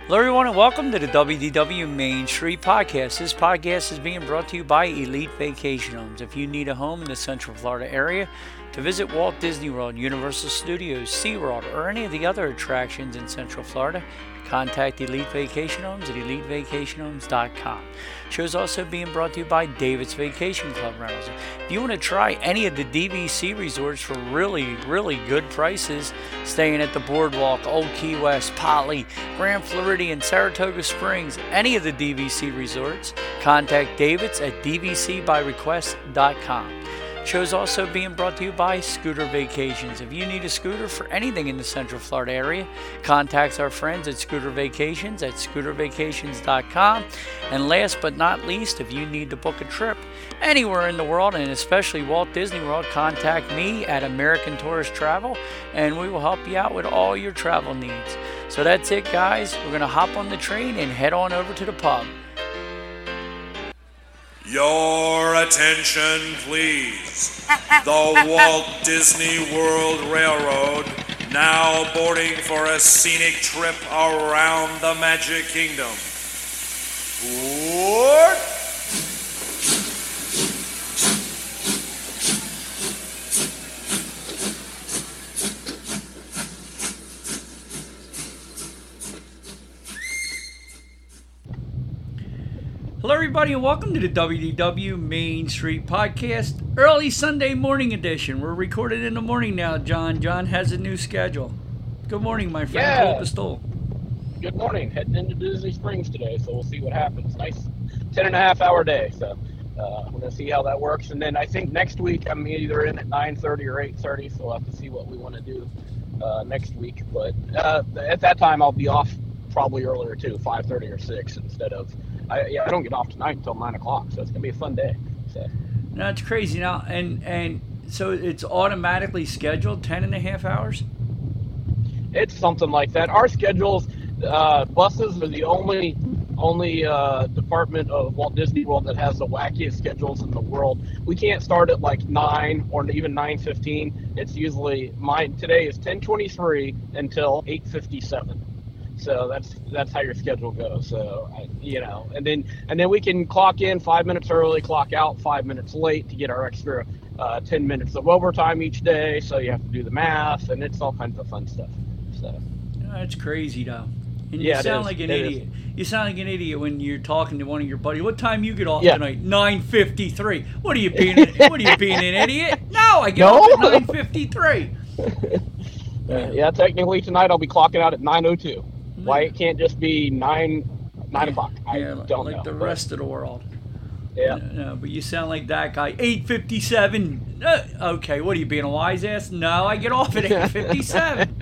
Hello, everyone, and welcome to the WDW Main Street Podcast. This podcast is being brought to you by Elite Vacation Homes. If you need a home in the Central Florida area to visit Walt Disney World, Universal Studios, SeaWorld, or any of the other attractions in Central Florida, contact Elite Vacation Homes at elitevacationhomes.com. Show's also being brought to you by David's Vacation Club Rentals. If you want to try any of the DVC resorts for really good prices, staying at the Boardwalk, Old Key West, Poly, Grand Floridian, Saratoga Springs, any of the DVC resorts, contact David's at dvcbyrequest.com. Show's also being brought to you by Scooter Vacations. If you need a scooter for anything in the Central Florida area, contact our friends at Scooter Vacations at scootervacations.com. And last but not least, if you need to book a trip anywhere in the world, and especially Walt Disney World, contact me at American Tourist Travel, and we will help you out with all your travel needs. So that's it, guys. We're going to hop on the train and head on over to the pub. Your attention, please. The Walt Disney World Railroad now boarding for a scenic trip around the Magic Kingdom. Board! Hello, everybody, and welcome to the WDW Main Street Podcast, early Sunday morning edition. We're recorded in the morning now, John. John has a new schedule. Good morning, my friend. Yeah. Pull up a stool. Good morning. Heading into Disney Springs today, so we'll see what happens. Nice 10.5-hour day, so we're going to see how that works. And then I think next week I'm either in at 9:30 or 8:30, so we'll have to see what we want to do next week. But at that time, I'll be off probably earlier, too, 5:30 or 6 instead of... I don't get off tonight until 9 o'clock, so it's going to be a fun day. So. No, it's crazy now. And so it's automatically scheduled 10.5 hours? It's something like that. Our schedules, buses are the only department of Walt Disney World that has the wackiest schedules in the world. We can't start at like 9 or even 9:15. It's usually today is 10:23 until 8:57. So that's how your schedule goes. So and then we can clock in 5 minutes early, clock out 5 minutes late to get our extra 10 minutes of overtime each day. So you have to do the math, and it's all kinds of fun stuff. So That's crazy, though. And Yeah, you it sound is. like an It idiot. You sound like an idiot when you're talking to one of your buddies. What time you get off Yeah. tonight? 9:53. What are you being? What are you being, an idiot? No, I get No. off at 9:53. yeah, technically tonight I'll be clocking out at 9:02. Why it can't just be 9 o'clock? I don't like know. the but- rest of the world. Yeah. No, but you sound like that guy. 8:57. Okay, what are you being, a wise ass? No, I get off at 8:57.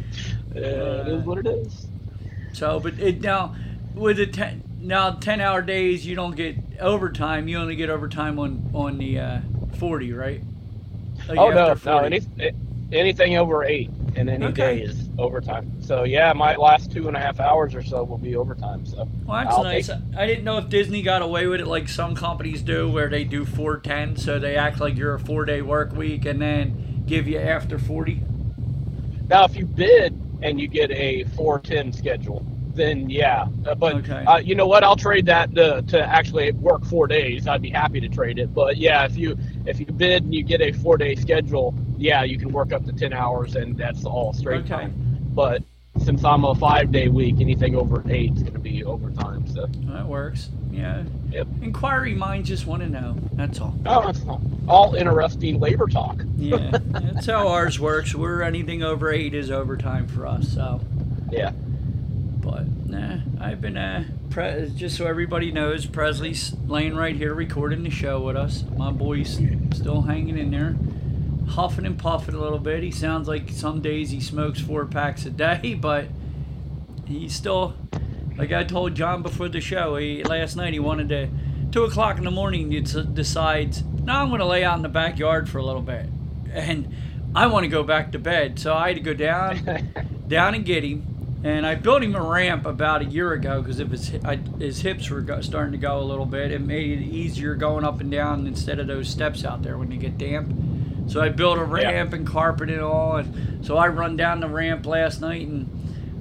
It is what it is. So, but now with the 10-hour days, you don't get overtime. You only get overtime on the 40, right? Like Oh no, after no, 40. anything over 8 in any Okay. day is overtime. So yeah, my last 2.5 hours or so will be overtime. So Well, that's I'll nice. take I didn't know if Disney got away with it like some companies do, where they do 410, so they act like you're a 4-day work week and then give you after 40. Now, if you bid and you get a 410 schedule, then yeah. But Okay. you know what? I'll trade that to actually work 4 days. I'd be happy to trade it. But yeah, if you bid and you get a 4-day schedule, yeah, you can work up to 10 hours, and that's all straight Okay. time. But since I'm a 5-day week, anything over 8 is going to be overtime. So That works. Yeah. Yep. Inquiry minds just want to know. That's all. oh, it's all interesting labor talk. Yeah. That's how ours works. We're anything over 8 is overtime for us. So. Yeah. But I've been just so everybody knows, Presley's laying right here recording the show with us. My boy's still hanging in there, huffing and puffing a little bit. He sounds like some days he smokes 4 packs a day, but he's still, like I told John before the show, last night he wanted to 2 o'clock in the morning. He decides, no, I'm going to lay out in the backyard for a little bit, and I want to go back to bed. So I had to go down and get him. And I built him a ramp about a year ago because of his hips were starting to go a little bit. It made it easier going up and down instead of those steps out there when they get damp. So I built a ramp and carpet and all. And so I run down the ramp last night and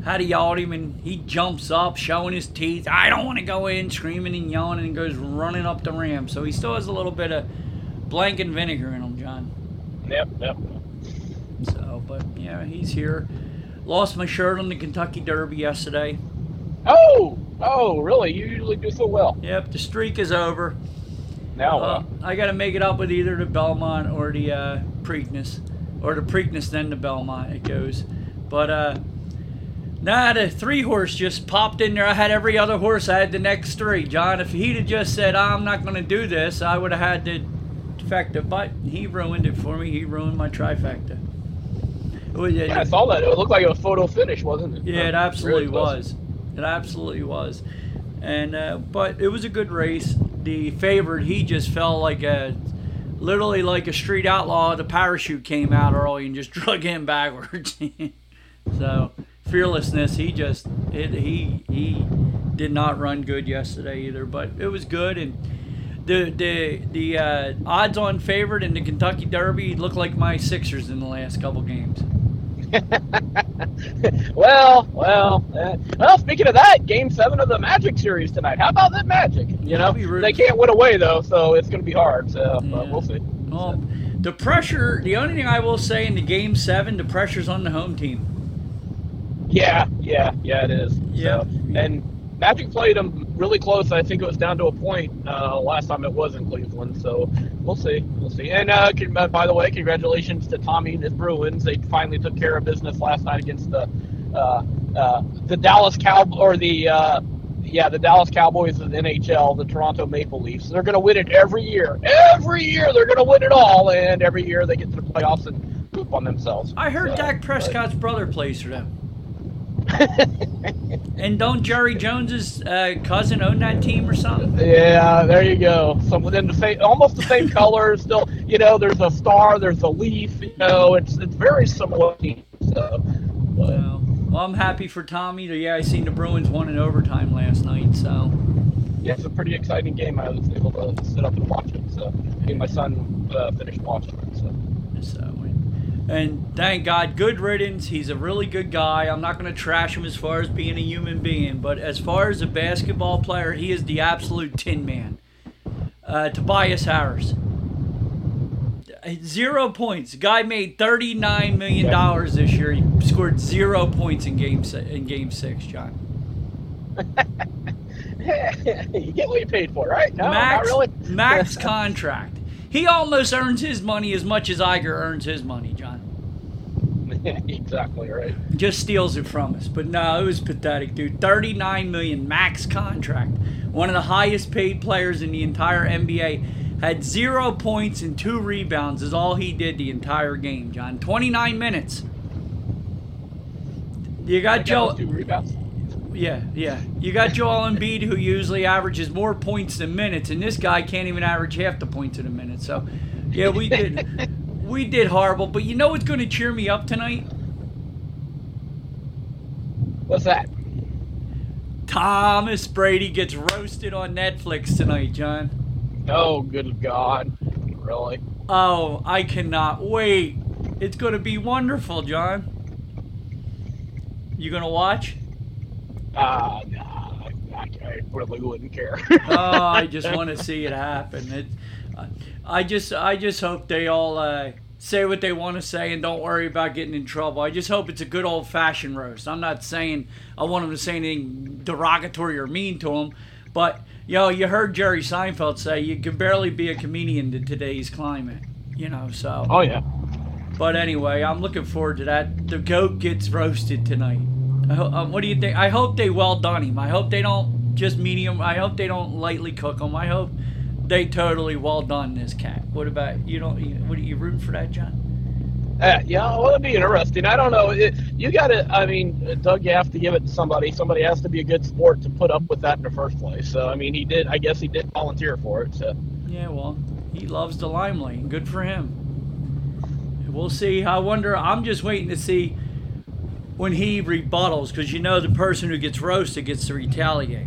had to yell at him, and he jumps up, showing his teeth. I don't want to go in, screaming and yelling, and goes running up the ramp. So he still has a little bit of blank and vinegar in him, John. Yep. So, but yeah, he's here. Lost my shirt on the Kentucky Derby yesterday. Oh, really? You usually do so well. Yep, the streak is over. Now, I got to make it up with either the Belmont or the Preakness, or the Preakness then the Belmont. It goes, but nah, the 3-horse just popped in there. I had every other horse. I had the next 3. John, if he'd have just said, I'm not going to do this, I would have had the trifecta. But he ruined it for me. He ruined my trifecta. Yeah, I saw that. It looked like it was photo finish, wasn't it? Yeah, it absolutely really was. It absolutely was. And but it was a good race. The favorite, he just felt like literally like a street outlaw. The parachute came out early and just drug him backwards. So fearlessness, he did not run good yesterday either. But it was good, and the odds-on favorite in the Kentucky Derby looked like my Sixers in the last couple games. Well, speaking of that, Game 7 of the Magic series tonight. How about that Magic? You know, they can't win away, though, so it's going to be hard. So but we'll see. Well, the pressure, the only thing I will say in the Game 7, the pressure's on the home team. Yeah, it is. Yeah. So, and Magic played them really close. I think it was down to a point last time it was in Cleveland. So we'll see. And by the way, congratulations to Tommy and his Bruins. They finally took care of business last night against the Dallas the Dallas Cowboys of the NHL, the Toronto Maple Leafs. They're going to win it every year. Every year they're going to win it all, and every year they get to the playoffs and poop on themselves. I heard Dak Prescott's brother plays for them. And don't Jerry Jones's cousin own that team or something? Yeah, there you go. So within almost the same colors. Still, there's a star, there's a leaf. It's very similar teams. So, well, I'm happy for Tommy. Yeah, I seen the Bruins won in overtime last night. So yeah, it's a pretty exciting game. I was able to sit up and watch it. So me and my son finished watching it. And thank God, good riddance. He's a really good guy. I'm not going to trash him as far as being a human being, but as far as a basketball player, he is the absolute tin man. Tobias Harris. 0 points. The guy made $39 million this year. He scored 0 points in Game 6, John. You get what you paid for, right? No, not really. Max contract. He almost earns his money as much as Iger earns his money, John. Exactly right. Just steals it from us. But no, it was pathetic, dude. $39 million max contract. One of the highest paid players in the entire NBA. Had 0 points and 2 rebounds is all he did the entire game, John. 29 minutes. You got Joe. 2 rebounds. Yeah. You got Joel Embiid, who usually averages more points than minutes, and this guy can't even average half the points in a minute. So, yeah, we did horrible. But you know what's going to cheer me up tonight? What's that? Thomas Brady gets roasted on Netflix tonight, John. Oh, good God. Really? Oh, I cannot wait. It's going to be wonderful, John. You going to watch? I really wouldn't care. Oh, I just want to see it happen. I just hope they all say what they want to say and don't worry about getting in trouble. I just hope it's a good old-fashioned roast. I'm not saying I want them to say anything derogatory or mean to them, but you heard Jerry Seinfeld say you can barely be a comedian in today's climate. So. Oh yeah. But anyway, I'm looking forward to that. The goat gets roasted tonight. What do you think? I hope they well done him. I hope they don't just medium. I hope they don't lightly cook him. I hope they totally well done this cat. What about you? What are you rooting for that, John? Yeah, well, it'd be interesting. I don't know. You got to. I mean, Doug, you have to give it to somebody. Somebody has to be a good sport to put up with that in the first place. So I mean, he did. I guess he did volunteer for it. So. Yeah, well, he loves the limelight. Good for him. We'll see. I wonder. I'm just waiting to see when he rebuttals, because the person who gets roasted gets to retaliate.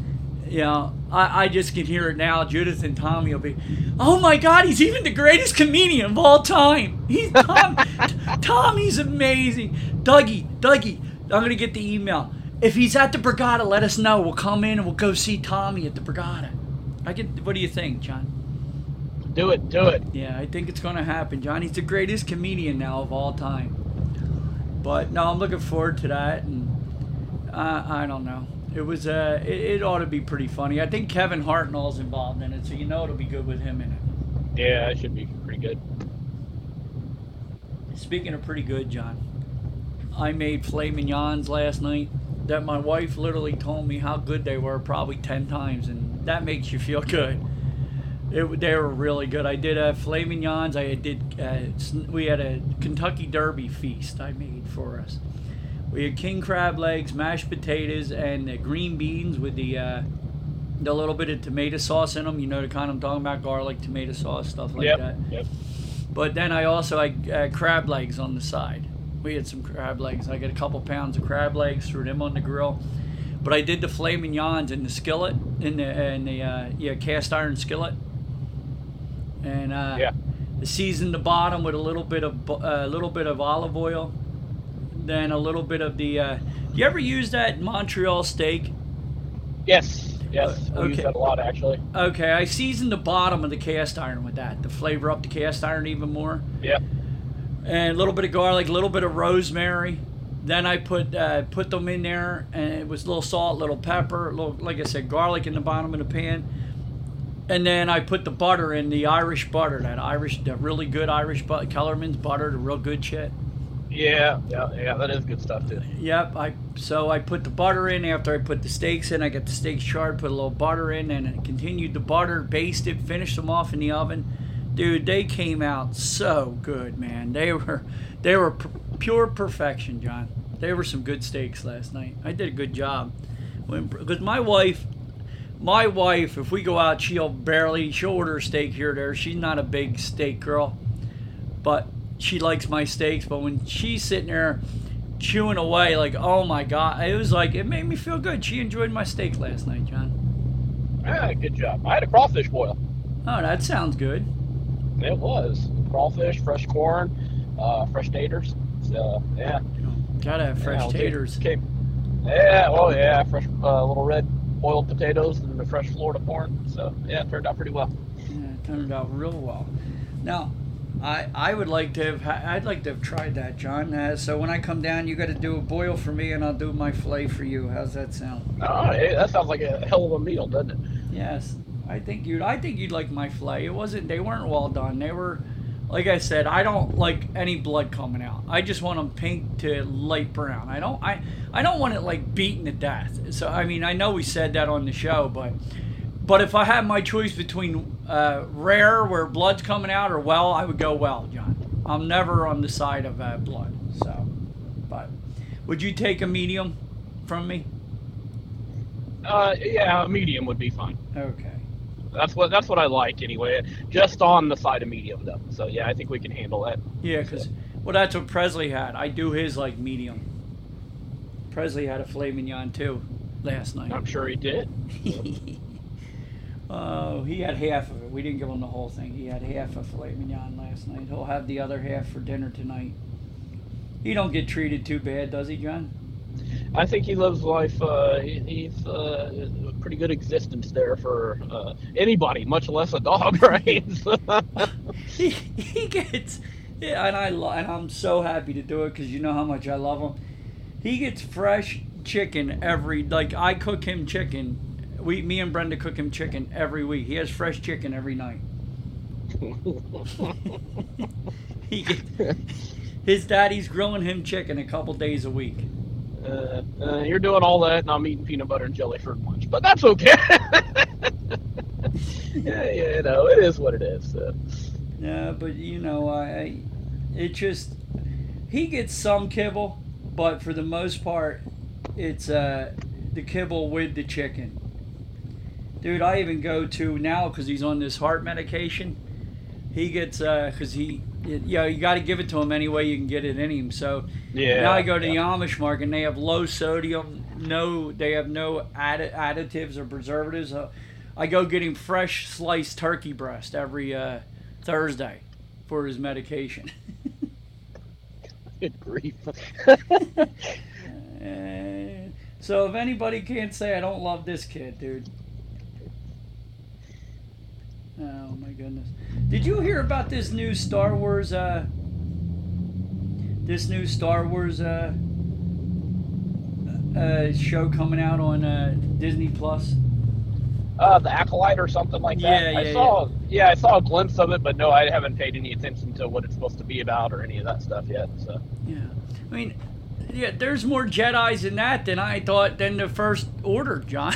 I just can hear it now. Judith and Tommy will be, oh my God, he's even the greatest comedian of all time. Tommy's amazing. Dougie, I'm gonna get the email. If he's at the Borgata, let us know. We'll come in and we'll go see Tommy at the Borgata. What do you think, John? Do it. Yeah, I think it's gonna happen, John. He's the greatest comedian now of all time. But no, I'm looking forward to that, and I don't know. It was it ought to be pretty funny. I think Kevin Hartnell's involved in it, so you know it'll be good with him in it. Yeah, it should be pretty good. Speaking of pretty good, John, I made filet mignons last night that my wife literally told me how good they were probably 10 times, and that makes you feel good. They were really good. I did filet mignons. We had a Kentucky Derby feast I made for us. We had king crab legs, mashed potatoes, and the green beans with the little bit of tomato sauce in them. You know the kind I'm talking about, garlic, tomato sauce, stuff like that. Yep. But then I had crab legs on the side. We had some crab legs. I got a couple pounds of crab legs, threw them on the grill. But I did the filet mignons in the skillet, in the cast iron skillet, and seasoned the bottom with a little bit of olive oil, then a little bit of the. You ever use that Montreal steak? Yes. We use that a lot, actually. Okay, I seasoned the bottom of the cast iron with that to flavor up the cast iron even more. Yep. And a little bit of garlic, a little bit of rosemary. Then I put them in there, and it was a little salt, a little pepper, a little, like I said, garlic in the bottom of the pan. And then I put the butter in, the Irish butter, the really good Irish butter, Kellerman's butter, the real good shit. Yeah, that is good stuff too. Yep, so I put the butter in after I put the steaks in. I got the steaks charred, put a little butter in, and I continued the butter, basted, finished them off in the oven. Dude, they came out so good, man. They were pure perfection, John. They were some good steaks last night. I did a good job. Because my wife, if we go out, she'll order a steak here or there. She's not a big steak girl, but she likes my steaks. But when she's sitting there chewing away, like, oh my God, it made me feel good. She enjoyed my steak last night, John. Yeah, good job. I had a crawfish boil. Oh, that sounds good. It was. Crawfish, fresh corn, fresh taters. So, yeah. Gotta have fresh taters. Fresh little red boiled potatoes and the fresh Florida corn. So, yeah, it turned out pretty well. Yeah, it turned out real well. Now, I'd like to have tried that, John. So when I come down, you got to do a boil for me, and I'll do my fillet for you. How's that sound? Oh, hey, that sounds like a hell of a meal, doesn't it? Yes, I think you'd like my fillet. They weren't well done. They were, like I said, I don't like any blood coming out. I just want them pink to light brown. I don't want it like beaten to death. So I mean, I know we said that on the show, but if I had my choice between rare, where blood's coming out, or well, I would go well, John. I'm never on the side of blood. So, but would you take a medium from me? Yeah, a medium would be fine. Okay. That's what I like anyway. Just on the side of medium though. So yeah, I think we can handle that. Yeah, because that's what Presley had. I do his like medium. Presley had a filet mignon too last night. I'm sure he did. Oh, he had half of it. We didn't give him the whole thing. He had half a filet mignon last night. He'll have the other half for dinner tonight. He don't get treated too bad, does he, John? I think he lives life. He's a pretty good existence there for anybody, much less a dog, right? he gets, yeah, and I'm so happy to do it because you know how much I love him. He gets fresh chicken I cook him chicken. Me and Brenda cook him chicken every week. He has fresh chicken every night. His daddy's grilling him chicken a couple days a week. You're doing all that, and I'm eating peanut butter and jelly for lunch, but that's okay. Yeah, it is what it is. So. Yeah, but he gets some kibble, but for the most part, it's the kibble with the chicken. Dude, I even go to now because he's on this heart medication. He gets because you got to give it to him any way you can get it in him. So now I go to the Amish market and they have low sodium. They have no additives or preservatives. I go get him fresh sliced turkey breast every Thursday for his medication. Good grief. So if anybody can't say I don't love this kid, dude. Oh my goodness. Did you hear about this new Star Wars show coming out on Disney Plus? The Acolyte or something like that. I saw a glimpse of it, but no, I haven't paid any attention to what it's supposed to be about or any of that stuff yet. So yeah, I mean, yeah, there's more Jedis in that than I thought than the First Order, John.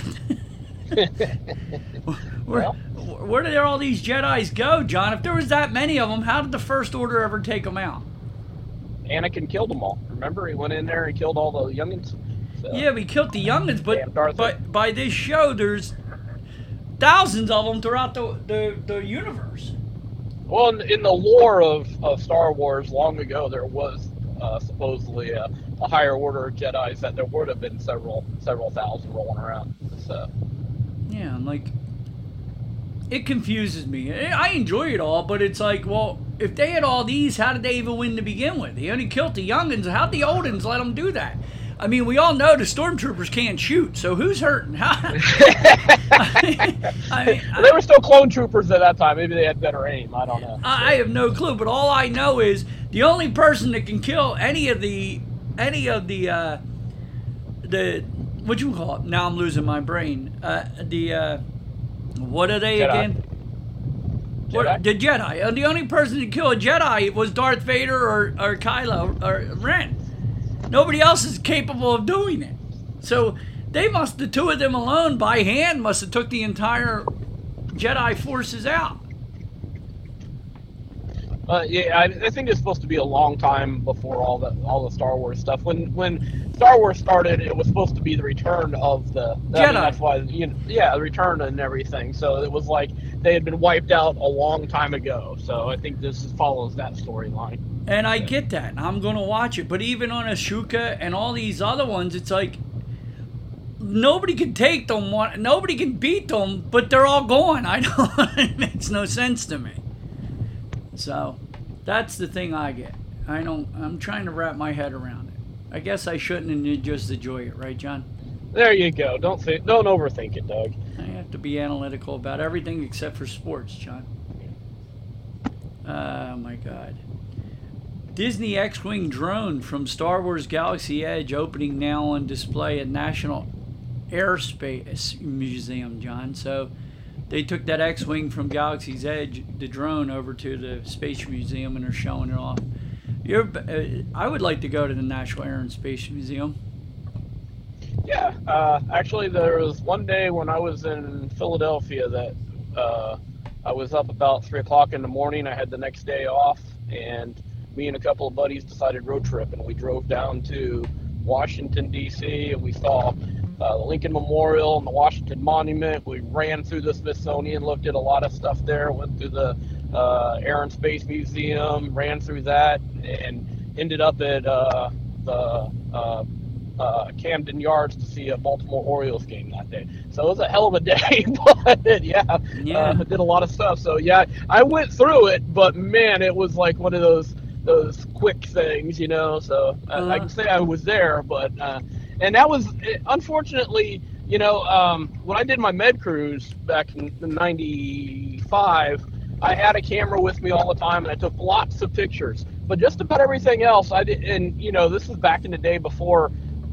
Where did all these Jedis go, John? If there was that many of them, how did the First Order ever take them out? Anakin killed them all. Remember, he went in there and killed all the youngins. So. Yeah, we killed the youngins, but by this show, there's thousands of them throughout the universe. Well, in the lore of Star Wars, long ago, there was supposedly a higher order of Jedis that there would have been several thousand rolling around. So. Yeah, like, it confuses me. I enjoy it all, but it's like, well, if they had all these, how did they even win to begin with? They only killed the youngins. How'd the old uns let them do that? I mean, we all know the stormtroopers can't shoot, so who's hurting? There were still clone troopers at that time. Maybe they had better aim. I don't know. I have no clue, but all I know is the only person that can kill any of the what you call it? Now I'm losing my brain. What are they Jedi. again? The Jedi. The only person to kill a Jedi was Darth Vader or Kylo or Ren. Nobody else is capable of doing it. So they must, the two of them alone by hand must have took the entire Jedi forces out. Yeah, I think it's supposed to be a long time before all the Star Wars stuff. When Star Wars started, it was supposed to be the return of the Jedi. I mean, that's why, the return and everything. So it was like they had been wiped out a long time ago. So I think this follows that storyline. And I get that. I'm going to watch it. But even on Ashoka and all these other ones, it's like nobody can take them. Nobody can beat them, but they're all gone. It makes no sense to me. So that's the thing I get. I'm trying to wrap my head around it. I guess I shouldn't and just enjoy it, right, John? There you go. Don't overthink it, Doug. I have to be analytical about everything except for sports, John. Oh my God. Disney X-Wing drone from Star Wars Galaxy Edge opening now on display at National Airspace Museum, John. So they took that X-Wing from Galaxy's Edge, the drone, over to the Space Museum and are showing it off. I would like to go to the National Air and Space Museum. Yeah, actually there was one day when I was in Philadelphia that I was up about 3 o'clock in the morning. I had the next day off, and me and a couple of buddies decided road trip, and we drove down to Washington, D.C., and we saw the Lincoln Memorial and the Washington Monument. We ran through the Smithsonian, looked at a lot of stuff there, went through the Air and Space Museum, ran through that, and ended up at the Camden Yards to see a Baltimore Orioles game that day. So it was a hell of a day, but did a lot of stuff. So yeah, I went through it, but man, it was like one of those quick things, so I can say I was there, but and that was, unfortunately, when I did my med cruise back in '95, I had a camera with me all the time, and I took lots of pictures, but just about everything else I did. And this was back in the day before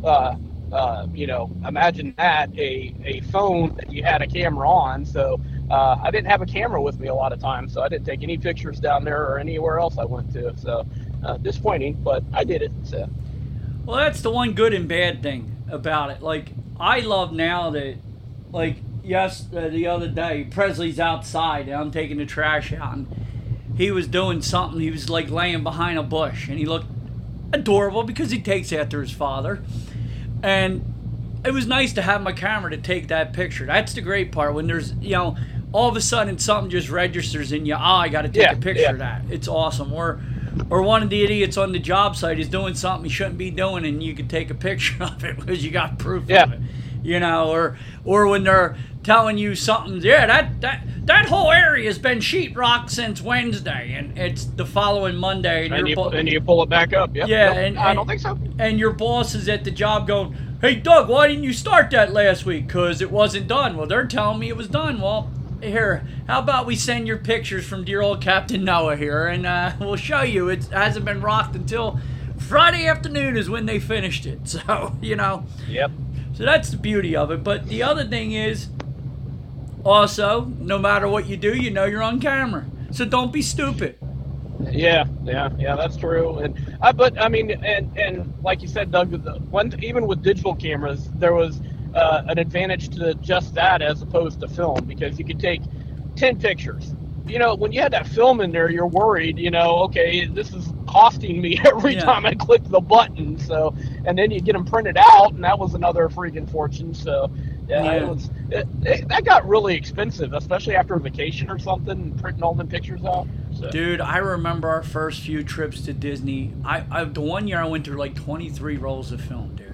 imagine that a phone that you had a camera on. So I didn't have a camera with me a lot of times, so I didn't take any pictures down there or anywhere else I went to. So disappointing, but I did it. So. Well, that's the one good and bad thing about it. Like, I love now that, like, the other day, Presley's outside and I'm taking the trash out, and he was doing something. He was like laying behind a bush, and he looked adorable because he takes after his father. And it was nice to have my camera to take that picture. That's the great part, when there's, all of a sudden something just registers in you. I got to take a picture of that. It's awesome. Or one of the idiots on the job site is doing something he shouldn't be doing, and you can take a picture of it because you got proof of it. Or when they're telling you something. Yeah, that whole area has been sheetrock since Wednesday, and it's the following Monday, and you pull it back up. Yep. Yeah, nope, I don't think so. And your boss is at the job going, "Hey, Doug, why didn't you start that last week? Because it wasn't done." Well, they're telling me it was done. Well, here, how about we send your pictures from dear old Captain Noah here, and we'll show you it hasn't been rocked until Friday afternoon is when they finished it. So, Yep. So that's the beauty of it. But the other thing is, also, no matter what you do, you're on camera. So don't be stupid. Yeah, that's true. And and like you said, Doug, even with digital cameras, there was an advantage to just that as opposed to film, because you could take 10 pictures. When you had that film in there, you're worried, okay, this is costing me every time I click the button. So, and then you get them printed out, and that was another freaking fortune. So, that got really expensive, especially after a vacation or something, printing all them pictures out. So. Dude, I remember our first few trips to Disney. The one year I went through like 23 rolls of film, dude.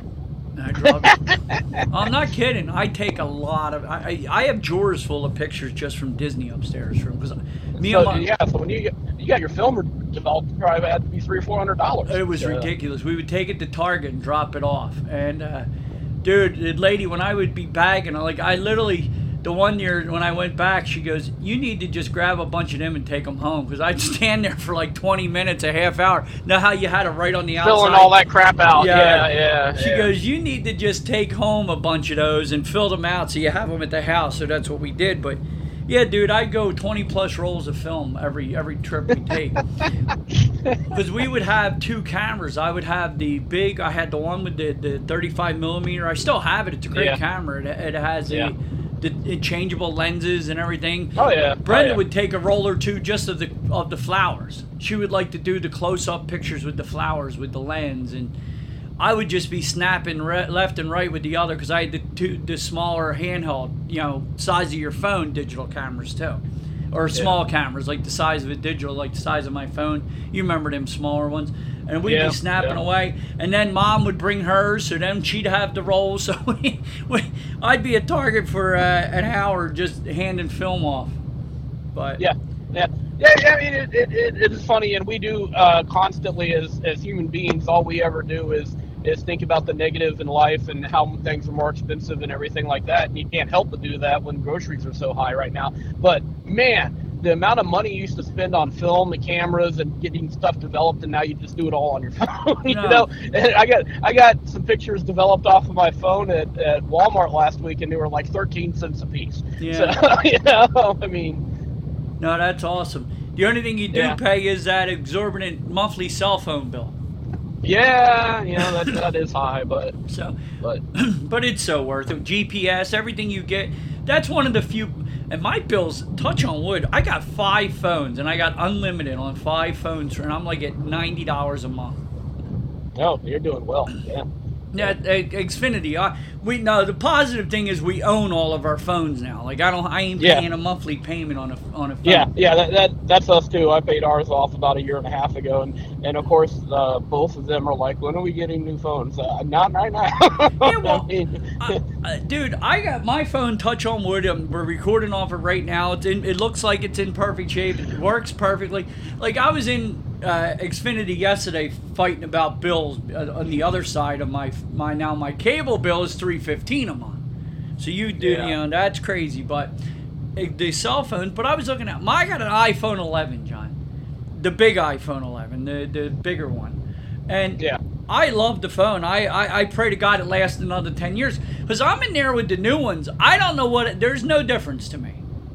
I'm not kidding. I take a lot of. I have drawers full of pictures just from Disney upstairs. So when you got your film developed, it probably had to be $300 or $400. It was ridiculous. We would take it to Target and drop it off. And dude, the lady, when I would be bagging, I literally. The one year when I went back, she goes, "You need to just grab a bunch of them and take them home." Because I'd stand there for like 20 minutes, a half hour. Know how you had it right on the outside? Filling all that crap out. Yeah. She goes, "You need to just take home a bunch of those and fill them out so you have them at the house." So that's what we did. But yeah, dude, I'd go 20 plus rolls of film every trip we take. Because we would have two cameras. I would have the big, I had the one with the 35 millimeter. I still have it. It's a great camera. It has the changeable lenses and everything. Oh yeah. Brenda would take a roll or two just of the flowers. She would like to do the close-up pictures with the flowers with the lens, and I would just be snapping left and right with the other, because I had the smaller handheld, size of your phone digital cameras too, or small cameras like the size of a digital, like the size of my phone. You remember them smaller ones? And we'd be snapping away, and then Mom would bring hers, so then she'd have the roll. So I'd be at Target for an hour just handing film off. But I mean, it's funny, and we do constantly as human beings. All we ever do is think about the negative in life and how things are more expensive and everything like that. And you can't help but do that when groceries are so high right now. But man, the amount of money you used to spend on film and cameras and getting stuff developed, and now you just do it all on your phone. And I got some pictures developed off of my phone at Walmart last week, and they were like 13 cents a piece. Yeah. So, I mean, no, that's awesome. The only thing you do pay is that exorbitant monthly cell phone bill. Yeah, that is high, but it's so worth it. GPS, everything you get. That's one of the few. And my bills, touch on wood, I got 5 phones, and I got unlimited on 5 phones, and I'm like at $90 a month. Oh, you're doing well. Yeah. Yeah, Xfinity. The positive thing is we own all of our phones now. Like I ain't paying a monthly payment on a phone. Yeah. That's us too. I paid ours off about a year and a half ago, and of course both of them are like, when are we getting new phones? Not right now. Yeah, well, dude, I got my phone, touch on wood. We're recording off it right now. It looks like it's in perfect shape. It works perfectly. Like I was in Xfinity yesterday fighting about bills on the other side of my cable bill is $315 a month. So that's crazy. But the cell phones. But I was looking at I got an iPhone 11, John, the big iPhone 11, the bigger one, and I love the phone. I pray to God it lasts another 10 years, because I'm in there with the new ones. I don't know there's no difference to me.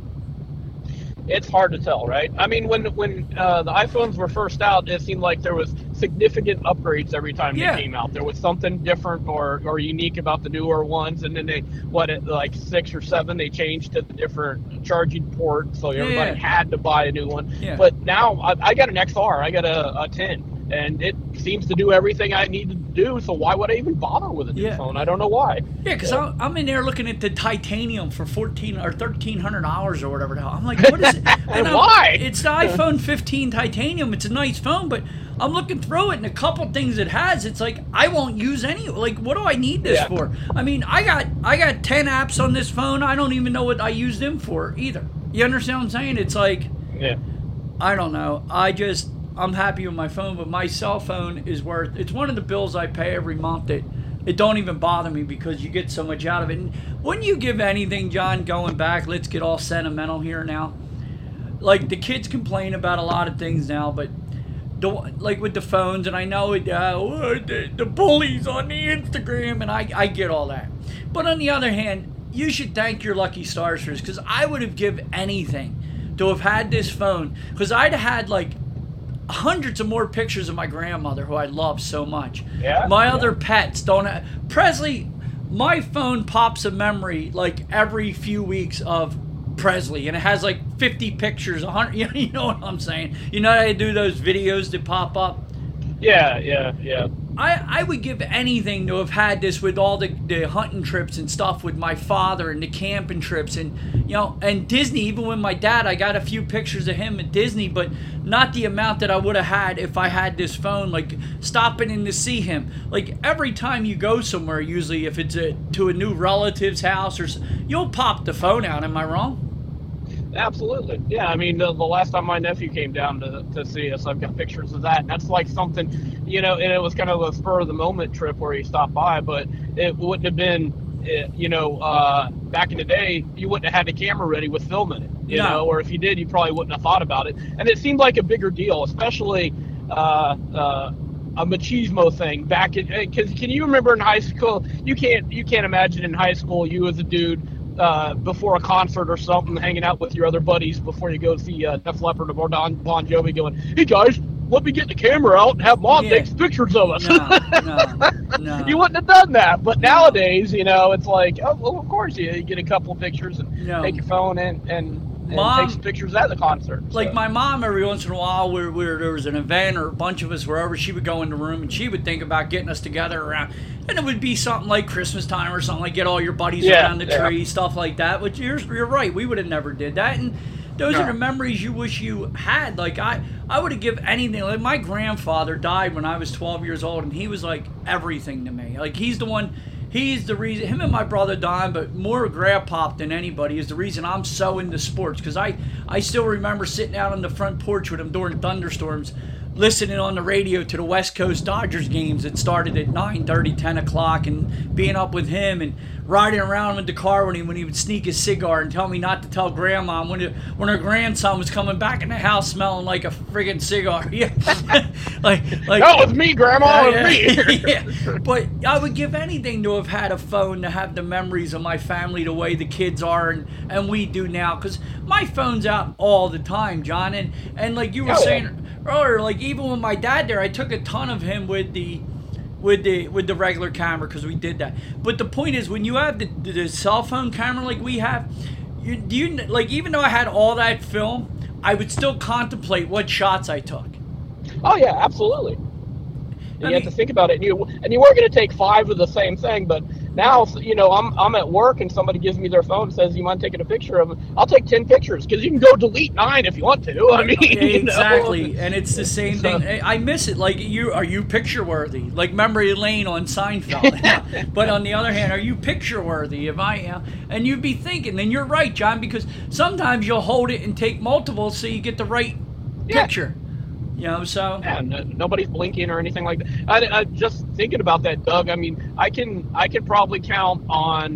It's hard to tell, right? I mean, when the iPhones were first out, it seemed like there was significant upgrades every time they came out. There was something different or unique about the newer ones, and then like 6 or 7, they changed to the different charging port, so everybody had to buy a new one. Yeah. But now I got an XR, I got a 10, and it seems to do everything I need to do. So why would I even bother with a new phone? I don't know why. Yeah, because I'm in there looking at the titanium for $1,400 or $1,300 or whatever the hell. I'm like, what is it? And why? It's the iPhone 15 titanium. It's a nice phone, but I'm looking through it, and a couple things it has, it's like I won't use any. Like, what do I need this for? I mean, I got 10 apps on this phone. I don't even know what I use them for either. You understand what I'm saying? It's like, I don't know. I'm happy with my phone, but my cell phone is worth. It's one of the bills I pay every month that it don't even bother me because you get so much out of it. And wouldn't you give anything, John? Going back, let's get all sentimental here now. Like, the kids complain about a lot of things now, but like with the phones, and I know it, the bullies on the Instagram, and I get all that. But on the other hand, you should thank your lucky stars for this, because I would have given anything to have had this phone, because I'd have had like hundreds of more pictures of my grandmother, who I love so much. My other pets don't have. Presley, my phone pops a memory like every few weeks of Presley, and it has like 50 pictures, 100. You know what I'm saying? You know how I do those videos that pop up? Yeah. I would give anything to have had this with all the hunting trips and stuff with my father, and the camping trips, and and Disney. Even with my dad, I got a few pictures of him at Disney, but not the amount that I would have had if I had this phone. Like stopping in to see him. Like every time you go somewhere, usually if it's to a new relative's house, you'll pop the phone out. Am I wrong? Absolutely. Yeah, I mean, the last time my nephew came down to see us, I've got pictures of that. And that's like something, and it was kind of a spur-of-the-moment trip where he stopped by, but it wouldn't have been, back in the day, you wouldn't have had the camera ready with film in it, you know, or if you did, you probably wouldn't have thought about it. And it seemed like a bigger deal, especially a machismo thing back in, because can you remember in high school, you can't imagine in high school, you as a dude, before a concert or something, hanging out with your other buddies before you go see Def Leppard or Bon Jovi, going, "Hey guys, let me get the camera out and have Mom take some pictures of us." No. You wouldn't have done that. But nowadays, it's like, oh, well, of course you get a couple of pictures and take your phone and Mom, take some pictures at the concert. Like my mom, every once in a while, where there was an event or a bunch of us wherever, she would go in the room and she would think about getting us together around, and it would be something like Christmas time or something, like get all your buddies around the tree, stuff like that. But you're right, we would have never did that, and those are the memories you wish you had. Like I would have given anything. Like my grandfather died when I was 12 years old, and he was like everything to me. Like he's the one. He's the reason, him and my brother Don, but more Grandpop than anybody, is the reason I'm so into sports. Because I still remember sitting out on the front porch with him during thunderstorms, listening on the radio to the West Coast Dodgers games that started at 9:30, 10 o'clock, and being up with him and riding around with the car when he would sneak his cigar and tell me not to tell Grandma when her grandson was coming back in the house smelling like a friggin' cigar. Yeah, like that was me, Grandma. It was me. Yeah. But I would give anything to have had a phone to have the memories of my family the way the kids are and we do now. Because my phone's out all the time, John, and like you were saying earlier, like even with my dad there, I took a ton of him with the regular camera because we did that. But the point is, when you have the cell phone camera like we have, you like, even though I had all that film, I would still contemplate what shots I took. Oh yeah, absolutely. And you have to think about it, and you weren't going to take 5 of the same thing, but now, I'm at work and somebody gives me their phone and says, "You mind taking a picture of it?" I'll take 10 pictures because you can go delete 9 if you want to. I mean, exactly. And it's the same thing. I miss it. Like, are you picture worthy? Like memory lane on Seinfeld. But on the other hand, are you picture worthy? And you'd be thinking, and you're right, John, because sometimes you'll hold it and take multiple so you get the right picture. So yeah, nobody's blinking or anything like that. I just thinking about that, Doug. I mean, I can probably count on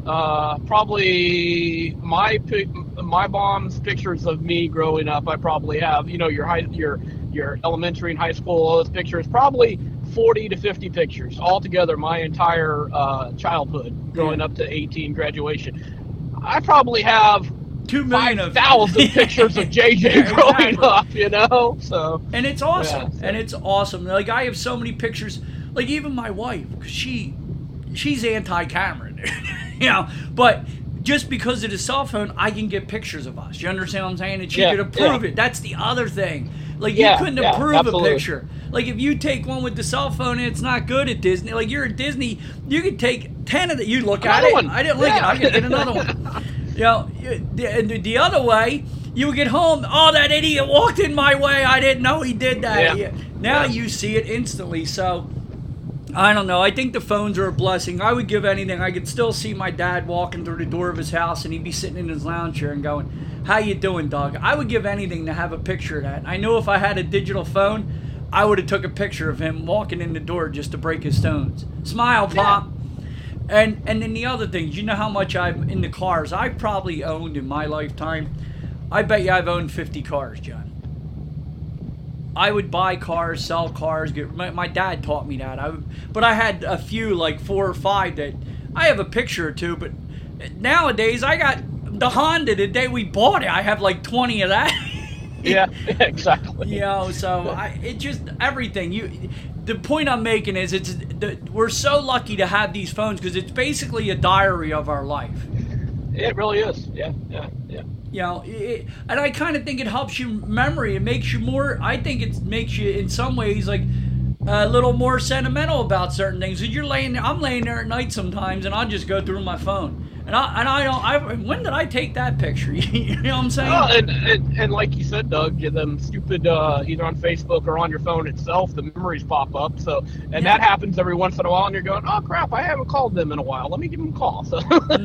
probably my mom's pictures of me growing up. I probably have, your elementary and high school, those pictures, probably 40 to 50 pictures altogether. My entire childhood, growing up to 18, graduation. I probably have 5,000 pictures of JJ growing up, So, and it's awesome, and it's awesome. Like I have so many pictures. Like even my wife, cause she's anti-camera, But just because of the cell phone, I can get pictures of us. You understand what I'm saying? And she could approve it. That's the other thing. Like you couldn't approve a picture. Like if you take one with the cell phone and it's not good at Disney, like you're at Disney, you could take 10 of it. You look at it. I didn't like it. I could get another one. You know, the other way, you would get home. Oh, that idiot walked in my way. I didn't know he did that. Yeah. Now you see it instantly. So I don't know. I think the phones are a blessing. I would give anything. I could still see my dad walking through the door of his house, and he'd be sitting in his lounge chair and going, "How you doing, Doug?" I would give anything to have a picture of that. I know if I had a digital phone, I would have took a picture of him walking in the door just to break his stones. Smile, Pop. Yeah. And then the other things, you know how much I'm in the cars. I've probably owned in my lifetime, I bet you I've owned 50 cars, John. I would buy cars, sell cars. My dad taught me that. But I had a few, like 4 or 5 that I have a picture or two. But nowadays, I got the Honda the day we bought it. I have like 20 of that. Yeah, exactly. You know, so it just everything. The point I'm making is we're so lucky to have these phones because it's basically a diary of our life. It really is. Yeah. You know, and I kind of think it helps you memory. It makes you more. I think it makes you in some ways like a little more sentimental about certain things. Cause I'm laying there at night sometimes, and I'll just go through my phone, and I don't. When did I take that picture? You know what I'm saying? Oh, and like you said, Doug, them stupid either on Facebook or on your phone itself, the memories pop up. So that happens every once in a while, and you're going, oh crap, I haven't called them in a while. Let me give them a call. So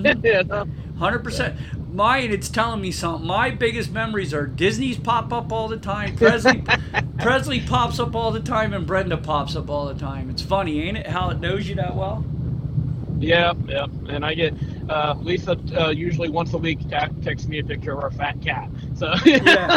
100%. Mine, it's telling me something. My biggest memories are Disney's pop up all the time. Presley pops up all the time, and Brenda pops up all the time. It's funny, ain't it? How it knows you that well. Yeah. And I get Lisa usually once a week texts me a picture of our fat cat. So yeah,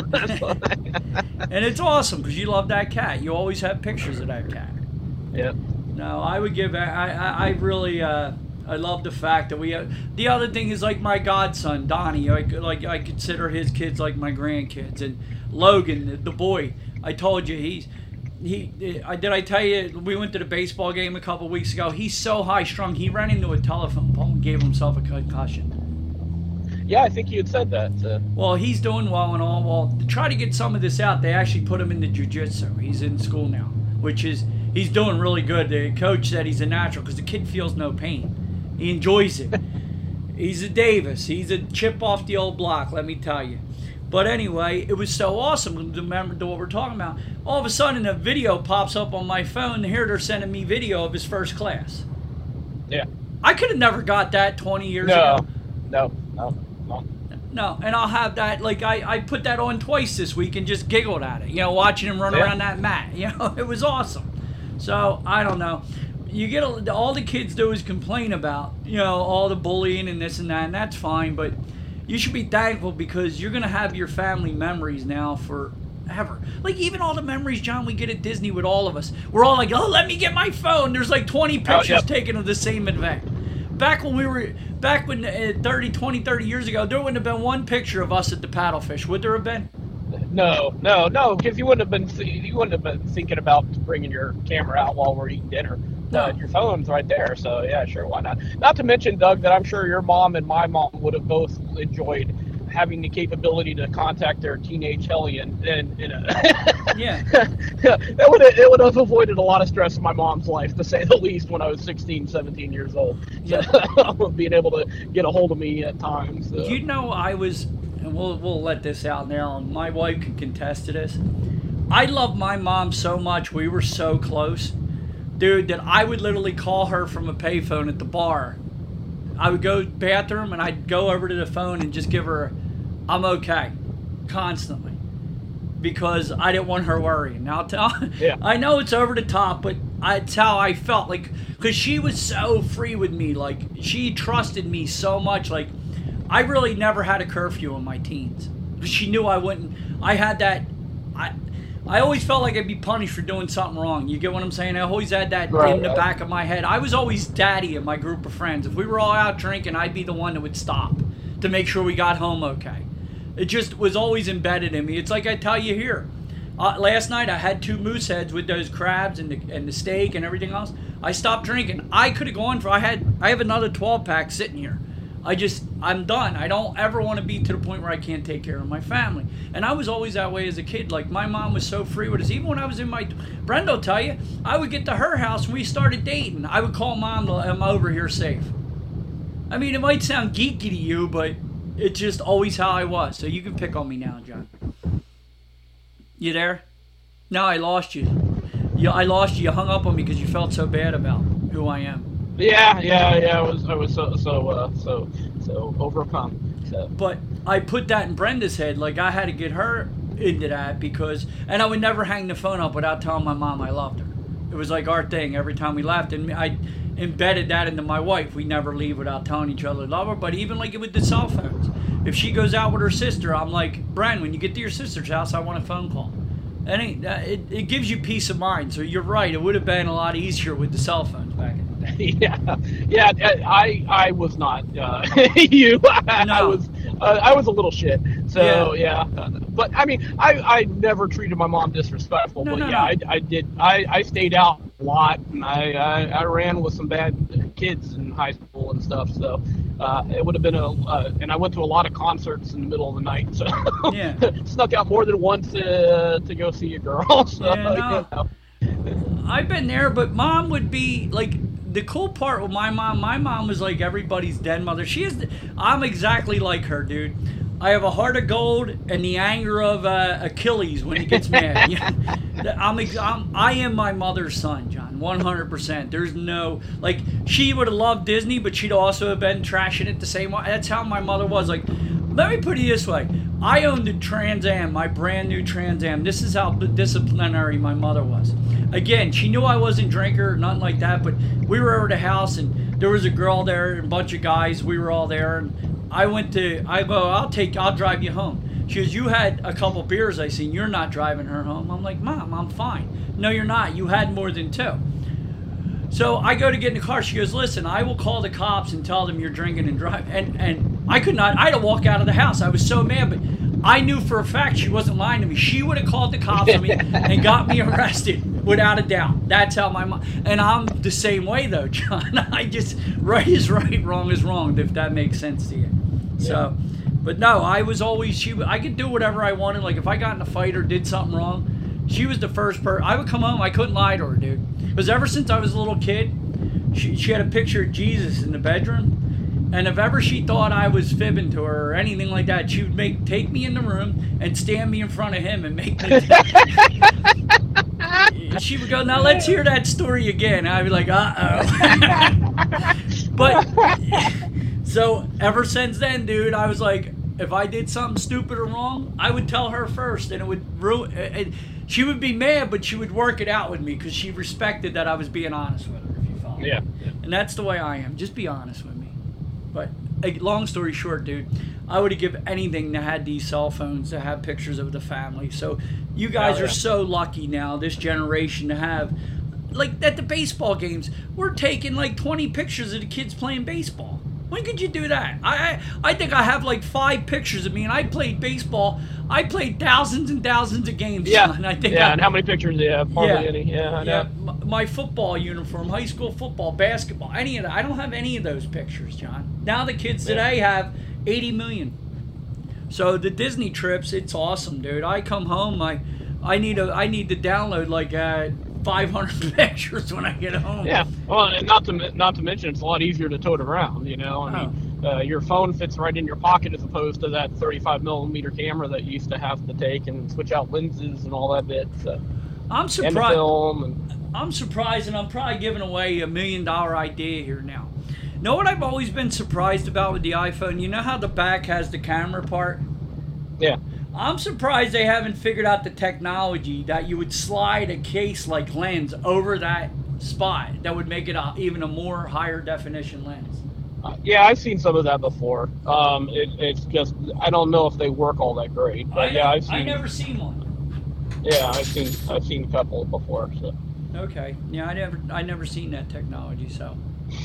and it's awesome because you love that cat. You always have pictures of that cat. Yeah. No, I would give. I really. I love the fact that we have. The other thing is like my godson Donnie. I consider his kids like my grandkids. And Logan, the boy, I told you did I tell you we went to the baseball game a couple weeks ago? He's so high strung. He ran into a telephone pole and gave himself a concussion. Yeah, I think you had said that. Well, he's doing well and all. Well, to try to get some of this out, they actually put him into jiu-jitsu. He's in school now, which is he's doing really good. The coach said he's a natural because the kid feels no pain. He enjoys it. He's a Davis. He's a chip off the old block, let me tell you. But anyway, it was so awesome to remember what we're talking about. All of a sudden, a video pops up on my phone, and here they're sending me video of his first class. Yeah. I could have never got that 20 years ago. No, and I'll have that, like, I put that on twice this week and just giggled at it, watching him run around that mat. It was awesome. So, I don't know. You get all the kids do is complain about, all the bullying and this and that, and that's fine, but you should be thankful because you're going to have your family memories now forever. Like, even all the memories, John, we get at Disney with all of us. We're all like, oh, let me get my phone. There's like 20 pictures taken of the same event. Back when 30 years ago, there wouldn't have been one picture of us at the Paddlefish, would there have been? No, because you wouldn't have been thinking about bringing your camera out while we're eating dinner. No. Your phone's right there, so yeah, sure, why not? Not to mention, Doug, that I'm sure your mom and my mom would have both enjoyed having the capability to contact their teenage hellion, and yeah, it would have avoided a lot of stress in my mom's life, to say the least, when I was 16, 17 years old. Yeah. Being able to get a hold of me at times. I was, and we'll let this out now, and my wife can contest to this. I love my mom so much. We were so close, dude, that I would literally call her from a payphone at the bar. I would go to the bathroom and I'd go over to the phone and just give her, I'm okay, constantly, because I didn't want her worrying. Now, I know it's over the top, but it's how I felt, like, because she was so free with me, like, she trusted me so much, like, I really never had a curfew in my teens, because she knew I wouldn't. I had that, I always felt like I'd be punished for doing something wrong. You get what I'm saying? I always had that in the back of my head. I was always daddy in my group of friends. If we were all out drinking, I'd be the one that would stop to make sure we got home okay. It just was always embedded in me. It's like I tell you here. Last night I had 2 moose heads with those crabs and the steak and everything else. I stopped drinking. I could have gone for. I have another 12-pack sitting here. I'm done. I don't ever want to be to the point where I can't take care of my family. And I was always that way as a kid. Like, my mom was so free with us. Even when I was in Brenda will tell you, I would get to her house and we started dating. I would call Mom, I'm over here safe. I mean, it might sound geeky to you, but it's just always how I was. So you can pick on me now, John. You there? No, I lost you. I lost you. You hung up on me because you felt so bad about who I am. Yeah. I was so overcome. So. But I put that in Brenda's head. Like, I had to get her into that and I would never hang the phone up without telling my mom I loved her. It was like our thing every time we left, and I embedded that into my wife. We never leave without telling each other we love her. But even like with the cell phones, if she goes out with her sister, I'm like, Bren, when you get to your sister's house, I want a phone call. And it gives you peace of mind. So you're right. It would have been a lot easier with the cell phones back in the day. Yeah. I was not you. No. I was a little shit. So yeah. But I mean, I never treated my mom disrespectful. No. I did. I stayed out a lot, and I ran with some bad kids in high school and stuff. So it would have been and I went to a lot of concerts in the middle of the night. So yeah, snuck out more than once to go see a girl. So, yeah, no. I've been there, but Mom would be like, the cool part with my mom was like everybody's den mother. I'm exactly like her, dude. I have a heart of gold and the anger of Achilles when he gets mad. I am my mother's son, John, 100%. There's no, like, she would have loved Disney, but she'd also have been trashing it the same way. That's how my mother was. Like, let me put it this way. I owned a Trans Am, my brand new Trans Am. This is how disciplinary my mother was. Again, she knew I wasn't a drinker or nothing like that, but we were over at the house and there was a girl there and a bunch of guys. We were all there, and I go, I'll drive you home. She goes, you had a couple beers I seen. You're not driving her home. I'm like, Mom, I'm fine. No, you're not. You had more than 2. So I go to get in the car. She goes, listen, I will call the cops and tell them you're drinking and driving. And I could not. I had to walk out of the house. I was so mad, but I knew for a fact she wasn't lying to me. She would have called the cops on me and got me arrested without a doubt. That's how my mom. And I'm the same way though, John. I just, right is right, wrong is wrong, if that makes sense to you. So, but no, I was always, I could do whatever I wanted. Like if I got in a fight or did something wrong, she was the first person. I would come home, I couldn't lie to her, dude. Because ever since I was a little kid, she had a picture of Jesus in the bedroom. And if ever she thought I was fibbing to her or anything like that, she would take me in the room and stand me in front of him and make me. She would go, now let's hear that story again. I'd be like, But, so ever since then, dude, I was like, if I did something stupid or wrong, I would tell her first, and it would ruin. She would be mad, but she would work it out with me because she respected that I was being honest with her. If you follow. Yeah. And that's the way I am. Just be honest with me. But long story short, dude, I would have given anything to have these cell phones to have pictures of the family. So you guys are so lucky now, this generation, to have, like at the baseball games, we're taking like 20 pictures of the kids playing baseball. When could you do that? I think I have like 5 pictures of me, and I played baseball. I played thousands and thousands of games. Yeah, and I think and how many pictures do you have? Hardly any. Yeah, I know. Yeah, my football uniform, high school football, basketball, any of that. I don't have any of those pictures, John. Now the kids today have 80 million. So the Disney trips, it's awesome, dude. I come home, I need to download like 500 pictures when I get home. Yeah, well, and not to mention, it's a lot easier to tote around. You know, I mean, your phone fits right in your pocket as opposed to that 35 millimeter camera that you used to have to take and switch out lenses and all that bit. So I'm surprised. And film I'm surprised, and I'm probably giving away $1 million idea here now. Know what I've always been surprised about with the iPhone? You know how the back has the camera part? Yeah. I'm surprised they haven't figured out the technology that you would slide a case-like lens over that spot that would make it even a more higher definition lens. Yeah, I've seen some of that before. It's just, I don't know if they work all that great. But I've never seen one. Yeah, I've seen a couple before. So. Okay. Yeah, I never seen that technology. So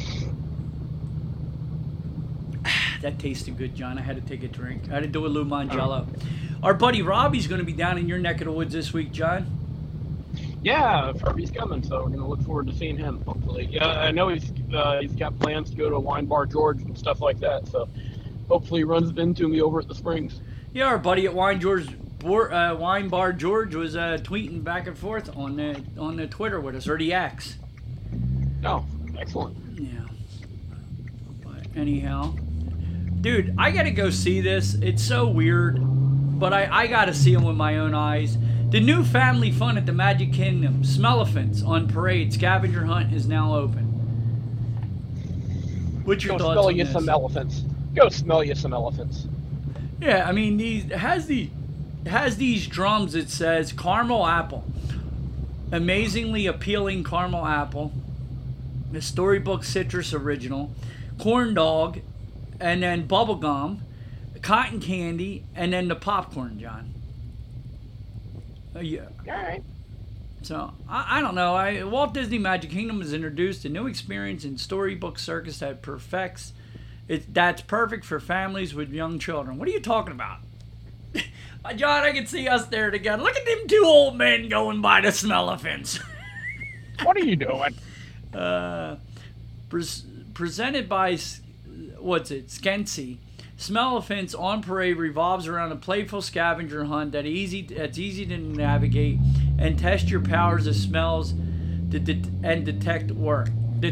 that tasted good, John. I had to take a drink. I had to do a Lou Mangello. Our buddy Robbie's going to be down in your neck of the woods this week, John. Yeah, Furby's coming, so we're gonna look forward to seeing him. Hopefully, yeah, I know he's got plans to go to Wine Bar George and stuff like that. So hopefully he runs into me over at the Springs. Yeah, our buddy at Wine Bar George was tweeting back and forth on the Twitter with us, or the X. Oh, excellent. Yeah. But anyhow, dude, I gotta go see this. It's so weird, but I gotta see him with my own eyes. The new family fun at the Magic Kingdom, Smell-O-PhaNTs on parade scavenger hunt is now open. What's your thoughts on this? Go smell you some elephants. Go smell you some elephants. Yeah, I mean, it has these drums. It says caramel apple, amazingly appealing caramel apple, the Storybook Citrus Original, corn dog, and then bubble gum, cotton candy, and then the popcorn, John. Yeah. All right. So, I don't know. Walt Disney Magic Kingdom has introduced a new experience in Storybook Circus that that's perfect for families with young children. What are you talking about? John, I can see us there together. Look at them two old men going by the Smell-O-PhaNTs. What are you doing? Presented by, Skency. Smell-O-PhaNTs on parade revolves around a playful scavenger hunt that's easy to navigate and test your powers of smells and detective work.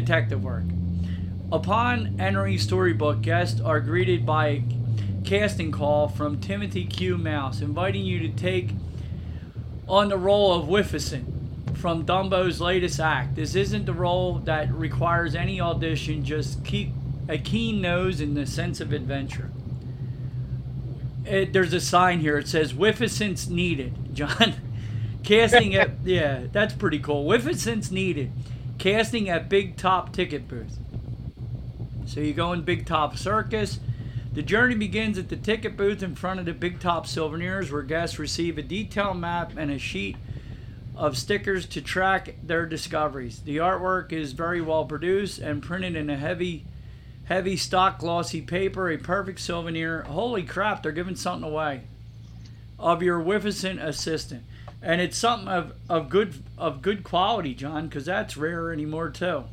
Upon entering Storybook, guests are greeted by a casting call from Timothy Q. Mouse, inviting you to take on the role of Whifficent from Dumbo's latest act. This isn't the role that requires any audition, just keep a keen nose and a sense of adventure. There's a sign here. It says Whifficent's needed, John. Casting at yeah, that's pretty cool. Whifficent's needed. Casting at Big Top ticket booth. So you go in Big Top Circus. The journey begins at the ticket booth in front of the Big Top Souvenirs, where guests receive a detailed map and a sheet of stickers to track their discoveries. The artwork is very well produced and printed in a heavy stock glossy paper, a perfect souvenir. Holy crap, they're giving something away of your Whifficent assistant. And it's something of good quality, John, because that's rare anymore too.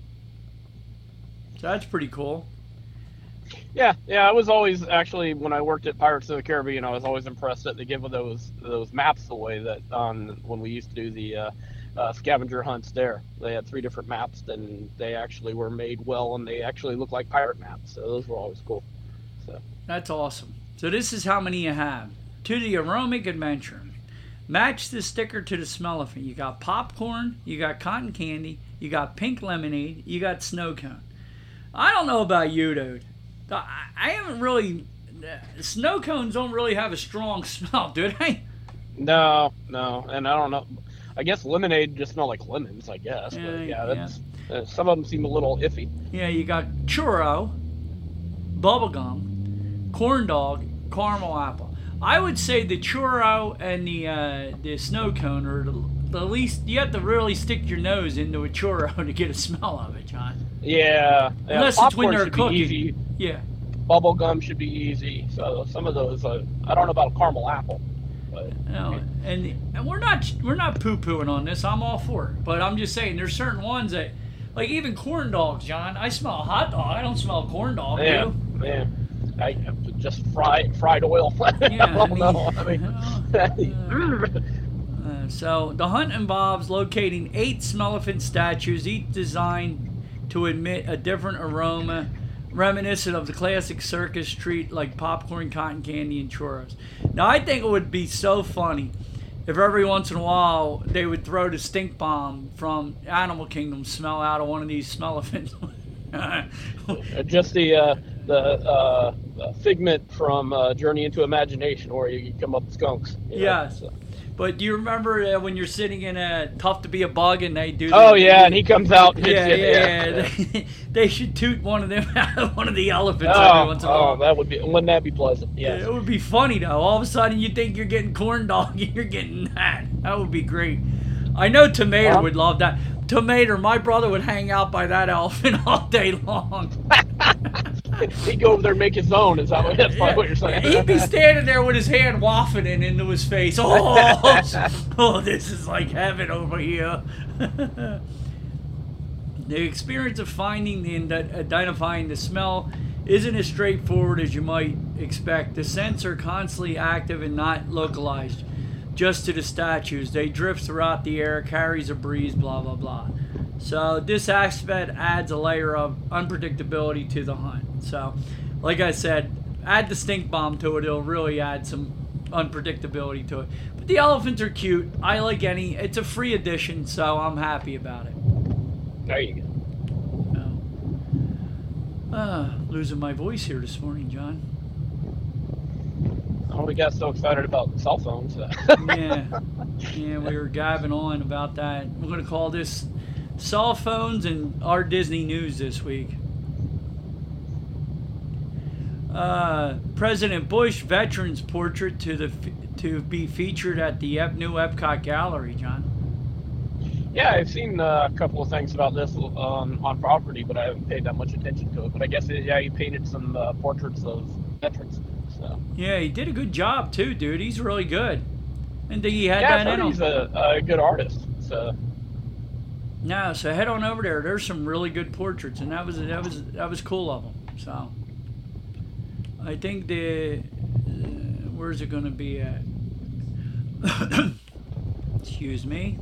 So that's pretty cool. Yeah. I was always, actually, when I worked at Pirates of the Caribbean, I was always impressed that they give those maps away that when we used to do the scavenger hunts there. They had 3 different maps, and they actually were made well, and they actually look like pirate maps. So those were always cool. So that's awesome. So this is how many you have. To the aromatic adventure. Match the sticker to the Smell-O-PhaNT. You got popcorn, you got cotton candy, you got pink lemonade, you got snow cone. I don't know about you, dude. I haven't really... Snow cones don't really have a strong smell, do they? No. And I don't know. I guess lemonade just smell like lemons, I guess. But that's some of them seem a little iffy. Yeah, you got churro, bubblegum, corn dog, caramel apple. I would say the churro and the snow cone are the least. You have to really stick your nose into a churro to get a smell of it, John. Yeah. Unless it's when they're cooking. Yeah. Bubblegum should be easy. So some of those, I don't know about caramel apple. But, no, and we're not poo-pooing on this. I'm all for it. But I'm just saying, there's certain ones that, like even corn dogs, John. I smell a hot dog. I don't smell a corn dog. Yeah, man. I just fried oil. Yeah, I so the hunt involves locating 8 Smell-O-PhaNT statues, each designed to emit a different aroma, reminiscent of the classic circus treat like popcorn, cotton candy, and churros. Now, I think it would be so funny if every once in a while they would throw the stink bomb from Animal Kingdom smell out of one of these Smell-O-PhaNTs. Just the figment from Journey into Imagination, where you come up with skunks. Yes. So. But do you remember when you're sitting in a Tough to Be a Bug and they do? Oh yeah, and he comes out. And yeah. They should toot one of them out of one of the elephants every once in a while. Wouldn't that be pleasant? Yes. It would be funny though. All of a sudden you think you're getting corn dog and you're getting that. That would be great. I know Tomato would love that. Tomato, my brother would hang out by that elephant all day long. He'd go over there and make his own. Is that what, that's probably what you're saying? He'd be standing there with his hand wafting it into his face. Oh, this is like heaven over here. The experience of finding and identifying the smell isn't as straightforward as you might expect. The scents are constantly active and not localized just to the statues. They drift throughout the air, carries a breeze, blah, blah, blah. So this aspect adds a layer of unpredictability to the hunt. So, like I said, add the stink bomb to it, it'll really add some unpredictability to it. But the elephants are cute. I like any. It's a free edition, so I'm happy about it. There you go. Losing my voice here this morning, John. Oh, we got so excited about cell phones. Yeah, we were gabbing on about that. We're going to call this cell phones and our Disney news this week. President Bush veterans portrait to be featured at the new Epcot Gallery, John. Yeah, I've seen a couple of things about this on property, but I haven't paid that much attention to it. But I guess, he painted some portraits of veterans. So. Yeah, he did a good job too, dude. He's really good. And he had yeah, that in him. He's a good artist. So. No, so head on over there. There's some really good portraits, and that was cool of them. So, I think where's it going to be at? Excuse me.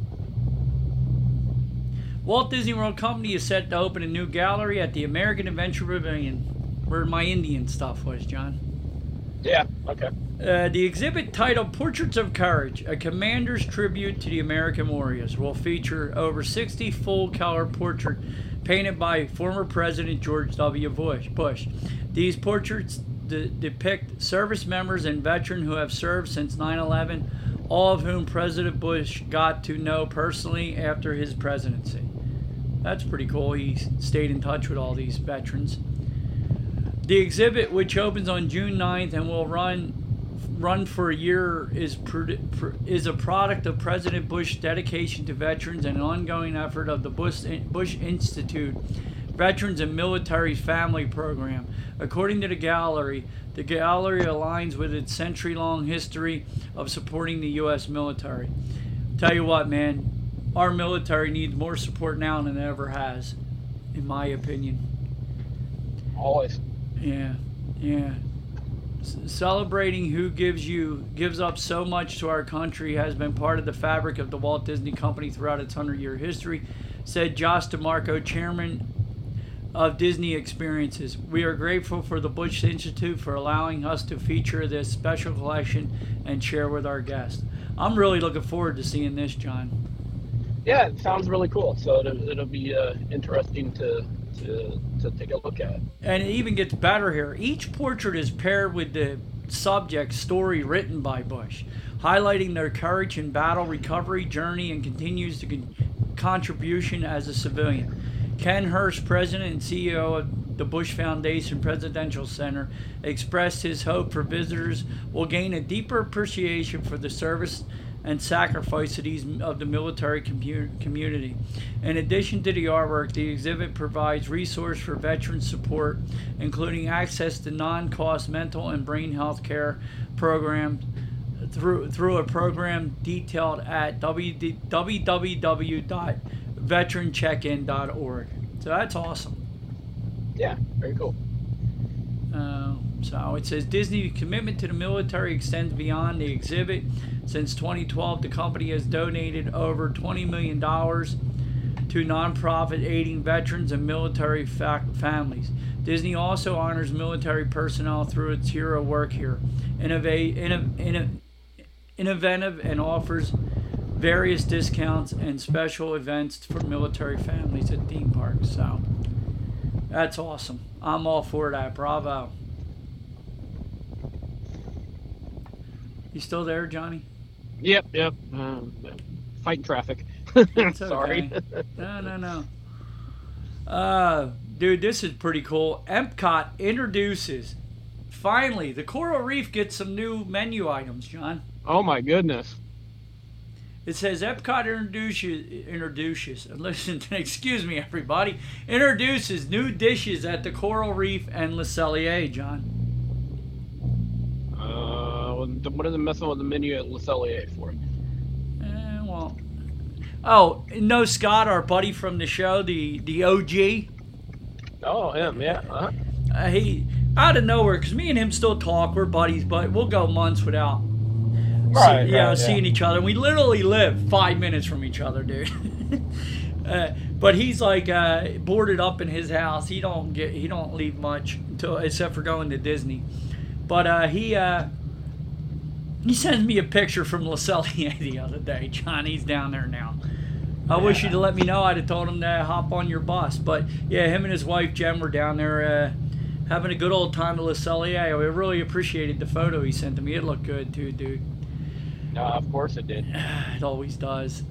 Walt Disney World Company is set to open a new gallery at the American Adventure Pavilion, where my Indian stuff was, John. Yeah, okay. The exhibit titled Portraits of Courage, a commander's tribute to the American warriors, will feature over 60 full-color portraits painted by former President George W. Bush. These portraits depict service members and veterans who have served since 9/11, all of whom President Bush got to know personally after his presidency. That's pretty cool. He stayed in touch with all these veterans. The exhibit, which opens on June 9th and will run for a year, is a product of President Bush's dedication to veterans and an ongoing effort of the Bush Institute Veterans and Military Family Program. According to the gallery aligns with its century-long history of supporting the U.S. military. Tell you what, man, our military needs more support now than it ever has, in my opinion. Always. Yeah. Celebrating who gives up so much to our country has been part of the fabric of the Walt Disney Company throughout its 100-year history, said Josh DeMarco, chairman of Disney Experiences. We are grateful for the Bush Institute for allowing us to feature this special collection and share with our guests. I'm really looking forward to seeing this, John. Yeah, it sounds really cool. So it'll be interesting to take a look at. And it even gets better here. Each portrait is paired with the subject story written by Bush, highlighting their courage in battle recovery journey and continues to contribution as a civilian. Ken Hurst, president and CEO of the Bush Foundation Presidential Center, expressed his hope for visitors will gain a deeper appreciation for the service and sacrifice of the military community. In addition to the artwork, the exhibit provides resources for veteran support, including access to non-cost mental and brain health care programs through a program detailed at www.veterancheckin.org. So that's awesome. Yeah, very cool. So it says Disney's commitment to the military extends beyond the exhibit. Since 2012, the company has donated over $20 million to nonprofit aiding veterans and military families. Disney also honors military personnel through its Hero Work Here, innovative and offers various discounts and special events for military families at theme parks. So that's awesome. I'm all for that. Bravo. You still there, Johnny? Yep. Fighting traffic. Sorry. No. Dude, this is pretty cool. Epcot introduces, finally, the Coral Reef gets some new menu items, John. Oh my goodness. It says Epcot introduces. Listen, excuse me, everybody. Introduces new dishes at the Coral Reef and Le Cellier, John. What are they messing with the menu at Le Cellier for? Well. Oh, no, Scott, our buddy from the show, the OG. Oh, him, yeah. Uh-huh. He out of nowhere, because me and him still talk. We're buddies, but we'll go months without. Seeing each other. We literally live 5 minutes from each other, dude. But he's like boarded up in his house. He don't leave much except for going to Disney. But he sends me a picture from Le Cellier the other day. John, he's down there now. I wish you'd let me know. I'd have told him to hop on your bus. But yeah, him and his wife Jen were down there having a good old time at Le Cellier. I really appreciated the photo he sent to me. It looked good too, dude. Of course it did. It always does.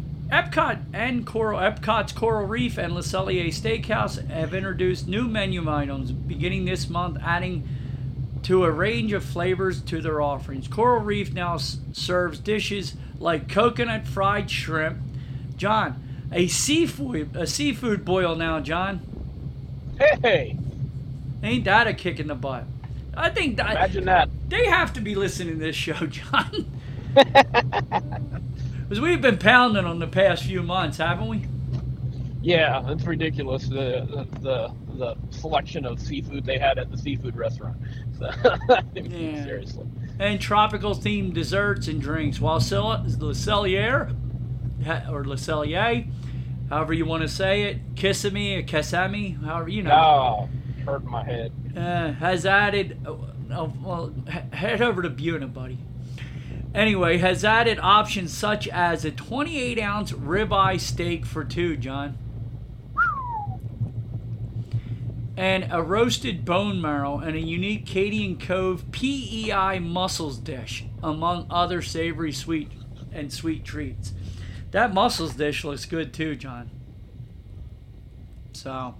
Epcot's Coral Reef and Le Cellier Steakhouse have introduced new menu items beginning this month, adding to a range of flavors to their offerings. Coral Reef now serves dishes like coconut fried shrimp. John, a seafood boil now, John. Hey! Ain't that a kick in the butt? I think imagine that. They have to be listening to this show, John. Because we've been pounding them the past few months, haven't we? Yeah, it's ridiculous the selection of seafood they had at the seafood restaurant. So, yeah. Seriously. And tropical themed desserts and drinks. While Le Cellier, or Le Cellier, however you want to say it, Kissimmee, however you know. Oh, hurting my head. Has added. Well, head over to Buna, buddy. Anyway, has added options such as a 28-ounce ribeye steak for two, John. And a roasted bone marrow and a unique Cadian Cove PEI mussels dish, among other savory sweet treats. That mussels dish looks good too, John. So,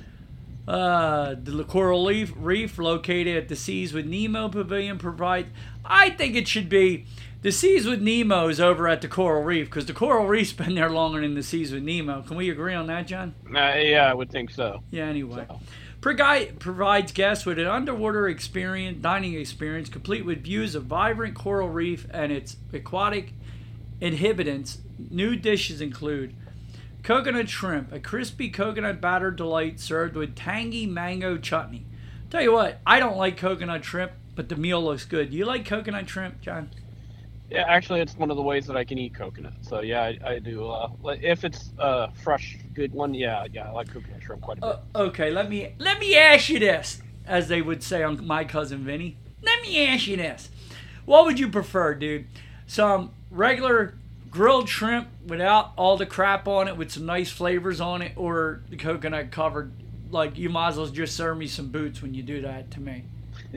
the Coral Reef, located at the Seas with Nemo Pavilion, provides. I think it should be the Seas with Nemo is over at the Coral Reef, because the Coral Reef's been there longer than the Seas with Nemo. Can we agree on that, John? Yeah, I would think so. Yeah, anyway. So. Provides guests with an underwater dining experience, complete with views of vibrant coral reef and its aquatic inhabitants. New dishes include coconut shrimp, a crispy coconut batter delight served with tangy mango chutney. Tell you what, I don't like coconut shrimp, but the meal looks good. Do you like coconut shrimp, John? Yeah, actually, it's one of the ways that I can eat coconut. So yeah, I do. If it's a fresh, good one, yeah, I like coconut shrimp quite a bit. Okay, let me ask you this, as they would say on My Cousin Vinny. Let me ask you this: what would you prefer, dude? Some regular grilled shrimp without all the crap on it, with some nice flavors on it, or the coconut covered? Like, you might as well just serve me some boots when you do that to me.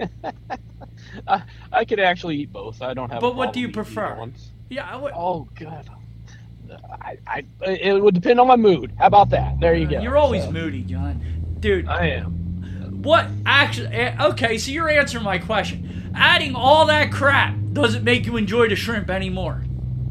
I could actually eat both. I don't have. But what do you prefer? Yeah. Oh God. It would depend on my mood. How about that? There you go. You're always moody, John. Dude. I am. What actually? Okay, so you're answering my question. Adding all that crap doesn't make you enjoy the shrimp anymore.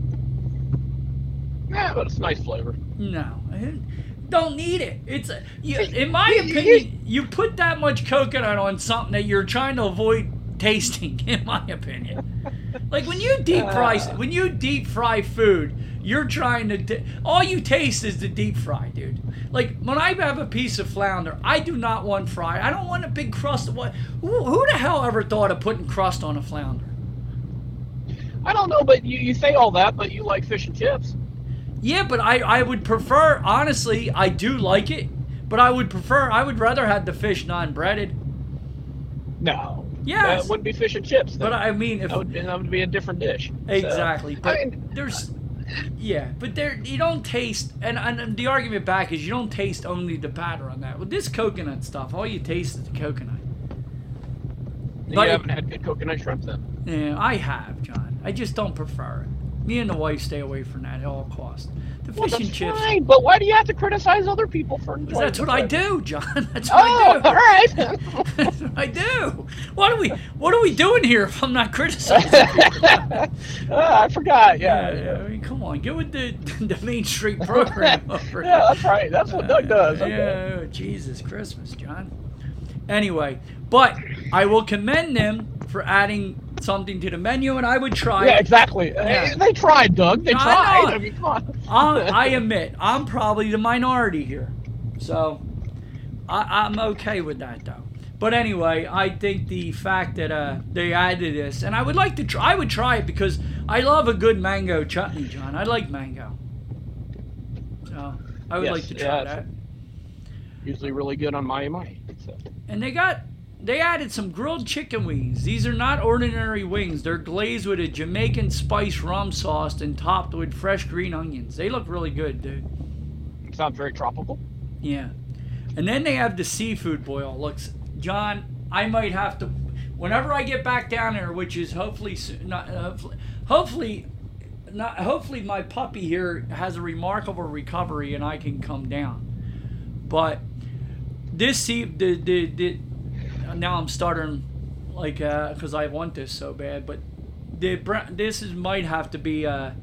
Yeah, but it's a nice flavor. No. Don't need it. In my opinion, you put that much coconut on something that you're trying to avoid tasting. In my opinion, like when you deep fry food, you're trying to. All you taste is the deep fry, dude. Like when I have a piece of flounder, I do not want fried. I don't want a big crust of what. Who the hell ever thought of putting crust on a flounder? I don't know, but you say all that, but you like fish and chips. Yeah, but I would prefer, honestly, I do like it, but I would rather have the fish non-breaded. No. Yes. That wouldn't be fish and chips. Then. But I mean, that would be a different dish. Exactly. So, but you don't taste, and the argument back is you don't taste only the batter on that. With this coconut stuff, all you taste is the coconut. You haven't had good coconut shrimp then? Yeah, I have, John. I just don't prefer it. Me and the wife stay away from that at all costs. The Well, fish that's and chips. fine, but why do you have to criticize other people for enjoying? That's what I do, John. That's what Oh, I do. all right. That's what I do. What are we doing here if I'm not criticizing people? I forgot. Yeah. I mean, come on, get with the Main Street program over Yeah, that's right. That's what Doug does. Okay. Yeah, oh, Jesus Christmas, John. Anyway, but I will commend them for adding something to the menu, and I would try. Yeah, exactly. Yeah. They tried, Doug. They I tried. know. I mean, come on. I admit, I'm probably the minority here. So, I'm okay with that, though. But anyway, I think the fact that they added this, and I would like to try, I would try it because I love a good mango chutney, John. I like mango. So, I would like to try that. Usually really good on my. So. And they added some grilled chicken wings. These are not ordinary wings. They're glazed with a Jamaican spice rum sauce and topped with fresh green onions. They look really good, dude. Sounds very tropical. Yeah. And then they have the seafood boil. Looks, John, I might have to, whenever I get back down there, which is hopefully my puppy here has a remarkable recovery and I can come down. But this now I'm starting like because I want this so bad, but might have to be on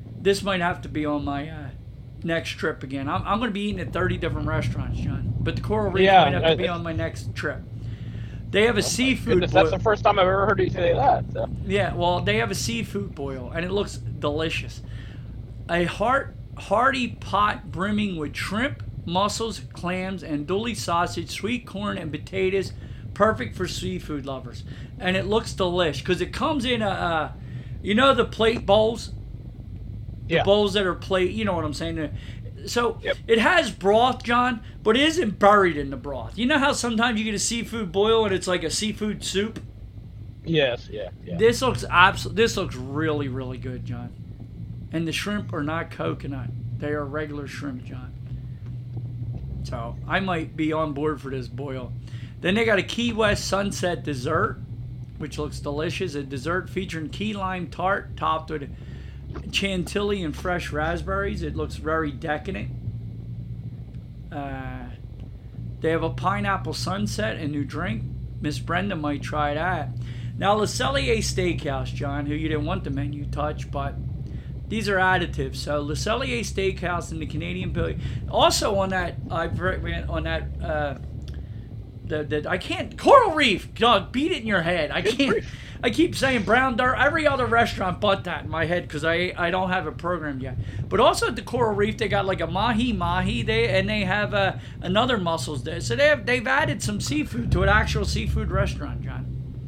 my next trip again. I'm going to be eating at 30 different restaurants, John. But the Coral Reef might have to be on my next trip. They have a seafood boil. That's the first time I've ever heard you say that. So. Yeah, well, they have a seafood boil, and it looks delicious. A hearty pot brimming with shrimp, mussels, clams, andouille sausage, sweet corn, and potatoes, perfect for seafood lovers. And it looks delish because it comes in the plate bowls. The bowls that are plate, you know what I'm saying. So It has broth, John, but it isn't buried in the broth. You know how sometimes you get a seafood boil and it's like a seafood soup? Yes, yeah. This looks really, really good, John. And the shrimp are not coconut. They are regular shrimp, John. So I might be on board for this boil. Then they got a Key West Sunset dessert, which looks delicious. A dessert featuring key lime tart topped with chantilly and fresh raspberries. It looks very decadent. They have a pineapple sunset and new drink. Miss Brenda might try that. Now, Le Cellier Steakhouse, John, who you didn't want the menu touch, but these are additives. So Le Cellier Steakhouse in the Canadian Pavilion. Also on that, I can't, Coral Reef, dog, beat it in your head. I can't. I keep saying Brown Dirt, every other restaurant but that in my head because I don't have it programmed yet. But also at the Coral Reef, they got like a mahi they have another mussels there. So they've added some seafood to an actual seafood restaurant, John.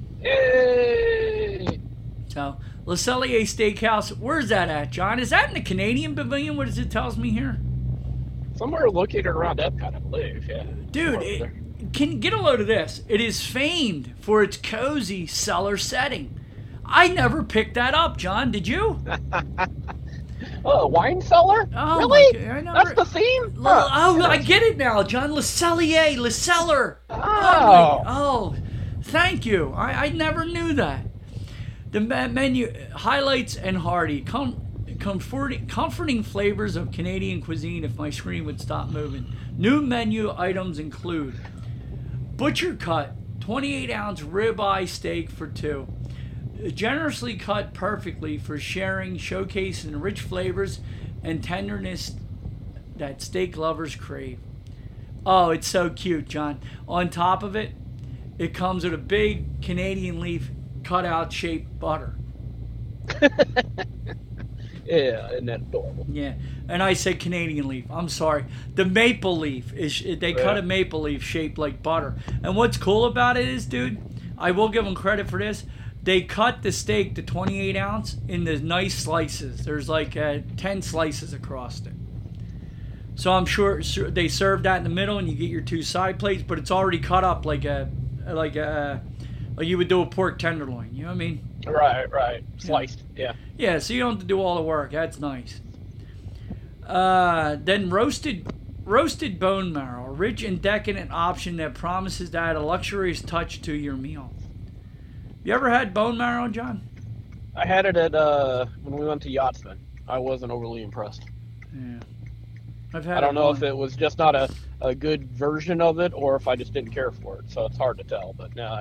Yay! So Le Cellier Steakhouse, where's that at, John? Is that in the Canadian Pavilion? What does it tells me here? Somewhere located around Epcot, I believe. Yeah. Dude, can you get a load of this? It is famed for its cozy cellar setting. I never picked that up, John. Did you? Oh, wine cellar? Oh, really? That's the theme? Oh, I get it now, John. Le Cellier, Le Cellar. Oh, thank you. I never knew that. The menu highlights and hearty, comforting flavors of Canadian cuisine. If my screen would stop moving. New menu items include butcher cut 28-ounce ribeye steak for two, generously cut perfectly for sharing, showcasing rich flavors and tenderness that steak lovers crave. Oh, it's so cute, John. On top of it, it comes with a big Canadian leaf cutout shaped butter. Yeah, isn't that adorable? Yeah, and I said Canadian leaf. I'm sorry. The maple leaf they cut a maple leaf shaped like butter. And what's cool about it is, dude, I will give them credit for this. They cut the steak to 28 ounce in the nice slices. There's like 10 slices across it. So I'm sure they serve that in the middle, and you get your two side plates, but it's already cut up like you would do a pork tenderloin. You know what I mean? Right. Sliced. Yeah. Yeah, so you don't have to do all the work. That's nice. Then roasted bone marrow, a rich and decadent option that promises to add a luxurious touch to your meal. You ever had bone marrow, John? I had it at when we went to Yachtsman. I wasn't overly impressed. Yeah. I don't know if it was just not a good version of it, or if I just didn't care for it. So it's hard to tell. But no,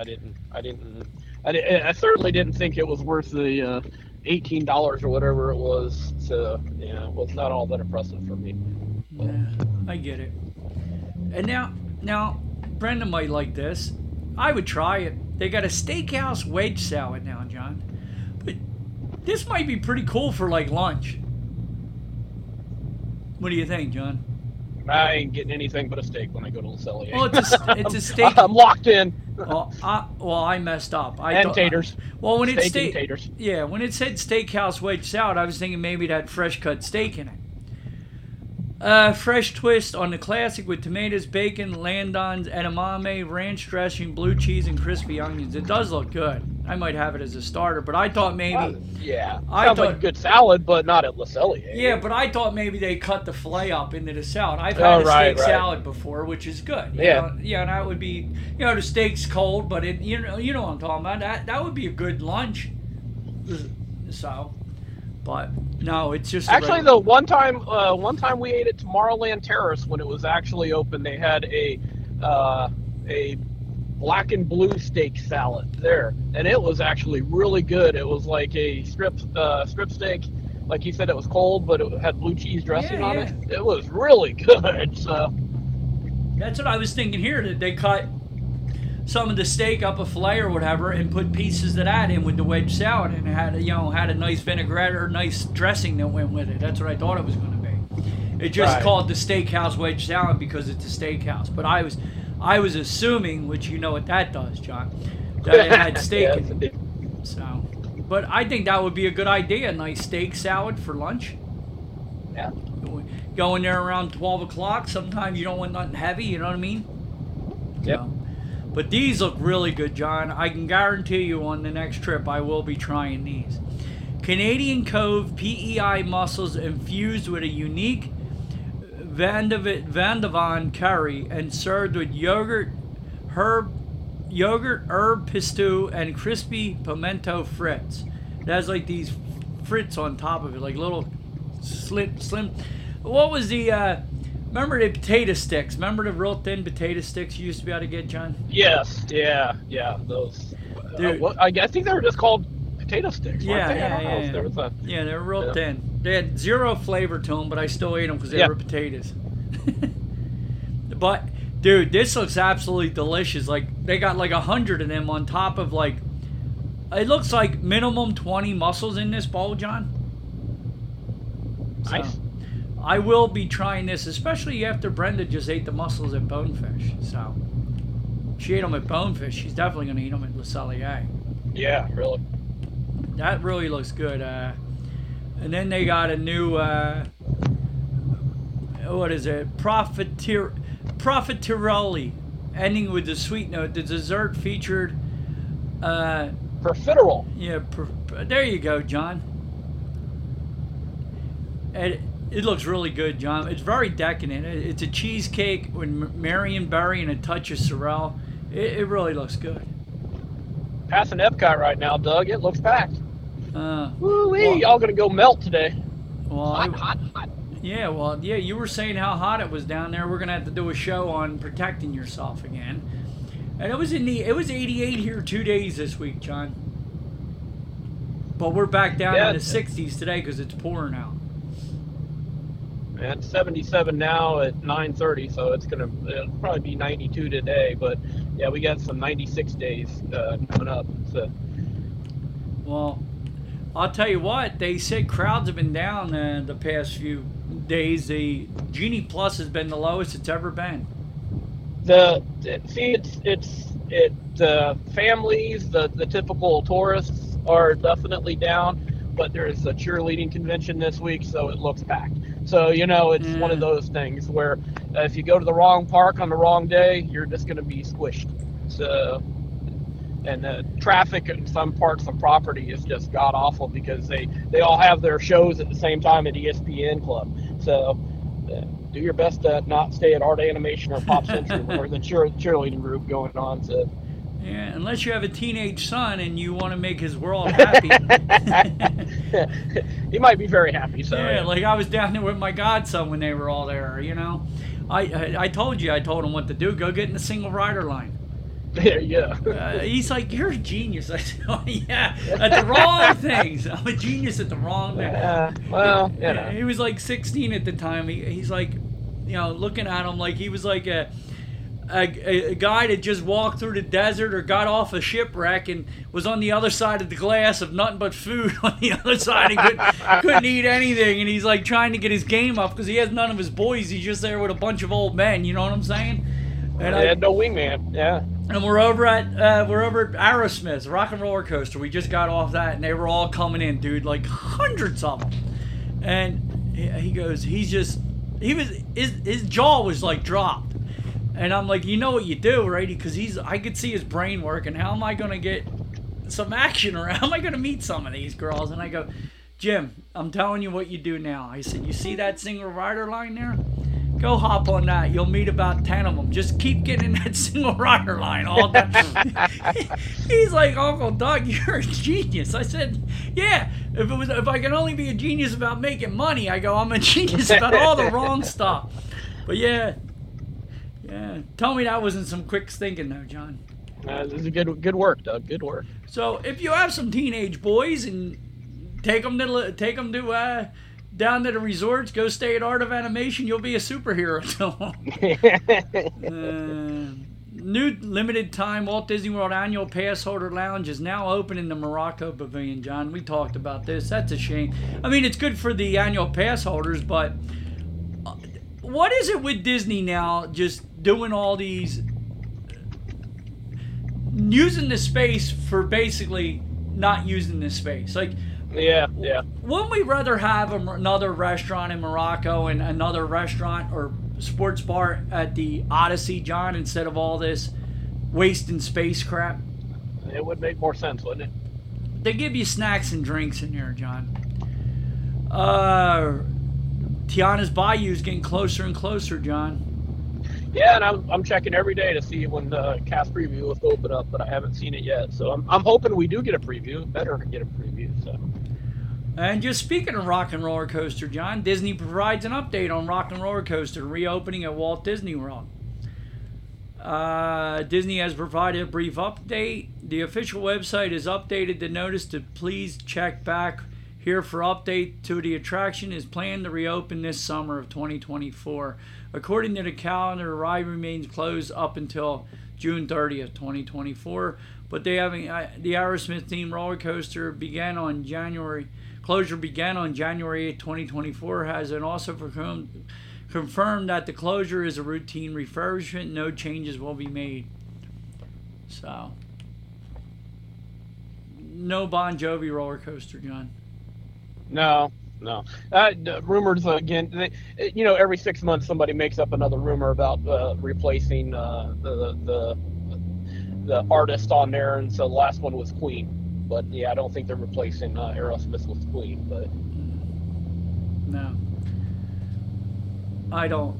I certainly didn't think it was worth the $18 or whatever it was. So yeah, it was not all that impressive for me. Yeah, I get it. And now, Brenda might like this. I would try it. They got a steakhouse wedge salad now, John. But this might be pretty cool for like lunch. What do you think, John? I ain't getting anything but a steak when I go to Le Cellier. Well, it's a steak. I'm locked in. Well, I messed up. And taters. Well, when it steak and taters. Yeah, when it said steakhouse wedge salad, I was thinking maybe it had fresh cut steak in it. Fresh twist on the classic with tomatoes, bacon, landons, edamame, ranch dressing, blue cheese, and crispy onions. It does look good. I might have it as a starter, but I thought maybe... Sounds like a good salad, but not at Le Cellier. Yeah, but I thought maybe they cut the filet up into the salad. I've had a steak salad before, which is good. You know, and that would be... the steak's cold, but it you know what I'm talking about. That would be a good lunch. So... But no, it's just actually the one time we ate at Tomorrowland Terrace when it was actually open. They had a black and blue steak salad there, and it was actually really good. It was like a strip steak, like you said. It was cold, but it had blue cheese dressing on it. It was really good. So that's what I was thinking here. That they cut some of the steak up a fillet or whatever and put pieces of that in with the wedge salad, and it had a nice vinaigrette or nice dressing that went with it. That's what I thought it was going to be. It just called the steakhouse wedge salad because it's a steakhouse. But I was assuming, which you know what that does, John, that it had steak in it. So, but I think that would be a good idea. A nice steak salad for lunch. Yeah. Go in there around 12 o'clock. Sometimes you don't want nothing heavy. You know what I mean? Yep. So, but these look really good, John. I can guarantee you on the next trip I will be trying these. Canadian Cove PEI mussels infused with a unique Vandevon curry and served with yogurt, herb pesto, and crispy pimento frites. It has like these frites on top of it, like little slim. What was the... Remember the potato sticks? Remember the real thin potato sticks you used to be able to get, John? Yes, yeah, those. I think they were just called potato sticks. Yeah. They were real thin. They had zero flavor to them, but I still ate them because they were potatoes. But, dude, this looks absolutely delicious. Like, they got like 100 of them on top of like, it looks like minimum 20 mussels in this bowl, John. Nice. So, I will be trying this, especially after Brenda just ate the mussels at Bonefish. So, she ate them at Bonefish. She's definitely going to eat them at Le Cellier. Yeah, really. That really looks good. And then they got a new, what is it? Profiterole, ending with the sweet note. The dessert featured... Profiterole. Yeah, there you go, John. And it looks really good, John. It's very decadent. It's a cheesecake with Marion berry and a touch of sorrel. It really looks good. Passing Epcot right now, Doug. It looks packed. Woo-wee, y'all gonna go melt today. Well, hot. Yeah, you were saying how hot it was down there. We're gonna have to do a show on protecting yourself again. And it was 88 here 2 days this week, John. But we're back down in the 60s today because it's pouring out. It's 77 now at 9:30, so it'll probably be 92 today. But yeah, we got some 96 days coming up. So. Well, I'll tell you what. They said crowds have been down the past few days. The Genie Plus has been the lowest it's ever been. Families, the typical tourists are definitely down, but there's a cheerleading convention this week, so it looks packed. So, it's one of those things where if you go to the wrong park on the wrong day, you're just going to be squished. So, and the traffic in some parts of property is just god-awful because they all have their shows at the same time at ESPN Club. So, do your best to not stay at Art Animation or Pop Century or the cheerleading group going on. So, Yeah, unless you have a teenage son and you want to make his world happy. He might be very happy. So yeah, like I was down there with my godson when they were all there. You know, I told him what to do. Go get in the single rider line. Yeah. He's like, you're a genius. I said, oh, yeah, at the wrong things. I'm a genius at the wrong things. Well, you know. He was like 16 at the time. He's like, you know, looking at him like he was like a guy that just walked through the desert or got off a shipwreck and was on the other side of the glass of nothing but food on the other side. He couldn't eat anything, and he's like trying to get his game up because he has none of his boys. He's just there with a bunch of old men. You know what I'm saying? And I had no wingman. Yeah. And we're over at Aerosmith's Rock and Roller Coaster. We just got off that, and they were all coming in, dude, like hundreds of them. And he goes, his jaw was like dropped. And I'm like, you know what you do, right? Because I could see his brain working. How am I going to get some action around? How am I going to meet some of these girls? And I go, Jim, I'm telling you what you do now. I said, you see that single rider line there? Go hop on that. You'll meet about 10 of them. Just keep getting in that single rider line all day. He's like, Uncle Doug, you're a genius. I said, yeah, if I can only be a genius about making money, I go, I'm a genius about all the wrong stuff. But yeah. Tell me that wasn't some quick thinking though, John. This is good work, Doug. Good work. So if you have some teenage boys and take them to down to the resorts, go stay at Art of Animation, you'll be a superhero. New limited time Walt Disney World Annual Pass Holder Lounge is now open in the Morocco Pavilion, John. We talked about this. That's a shame. I mean, it's good for the annual pass holders, but what is it with Disney now just doing all these, using the space for basically not using the space? Like, yeah. Wouldn't we rather have another restaurant in Morocco and another restaurant or sports bar at the Odyssey, John, instead of all this wasting space crap? It would make more sense, wouldn't it? They give you snacks and drinks in there, John. Tiana's Bayou is getting closer and closer, John. Yeah, and I'm checking every day to see when the cast preview will open up, but I haven't seen it yet. So I'm hoping we do get a preview. Better get a preview. So. And just speaking of Rock and Roller Coaster, John, Disney provides an update on Rock and Roller Coaster reopening at Walt Disney World. Disney has provided a brief update. The official website has updated the notice to please check back here for update to the attraction is planned to reopen this summer of 2024. According to the calendar, the ride remains closed up until June 30th, 2024. But the Aerosmith themed roller coaster closure began on January 8, 2024, has also confirmed that the closure is a routine refurbishment. No changes will be made. So, no Bon Jovi roller coaster, John. No. Rumors again. Every 6 months somebody makes up another rumor about replacing the artist on there, and so the last one was Queen. But yeah, I don't think they're replacing Aerosmith with Queen. But no, I don't.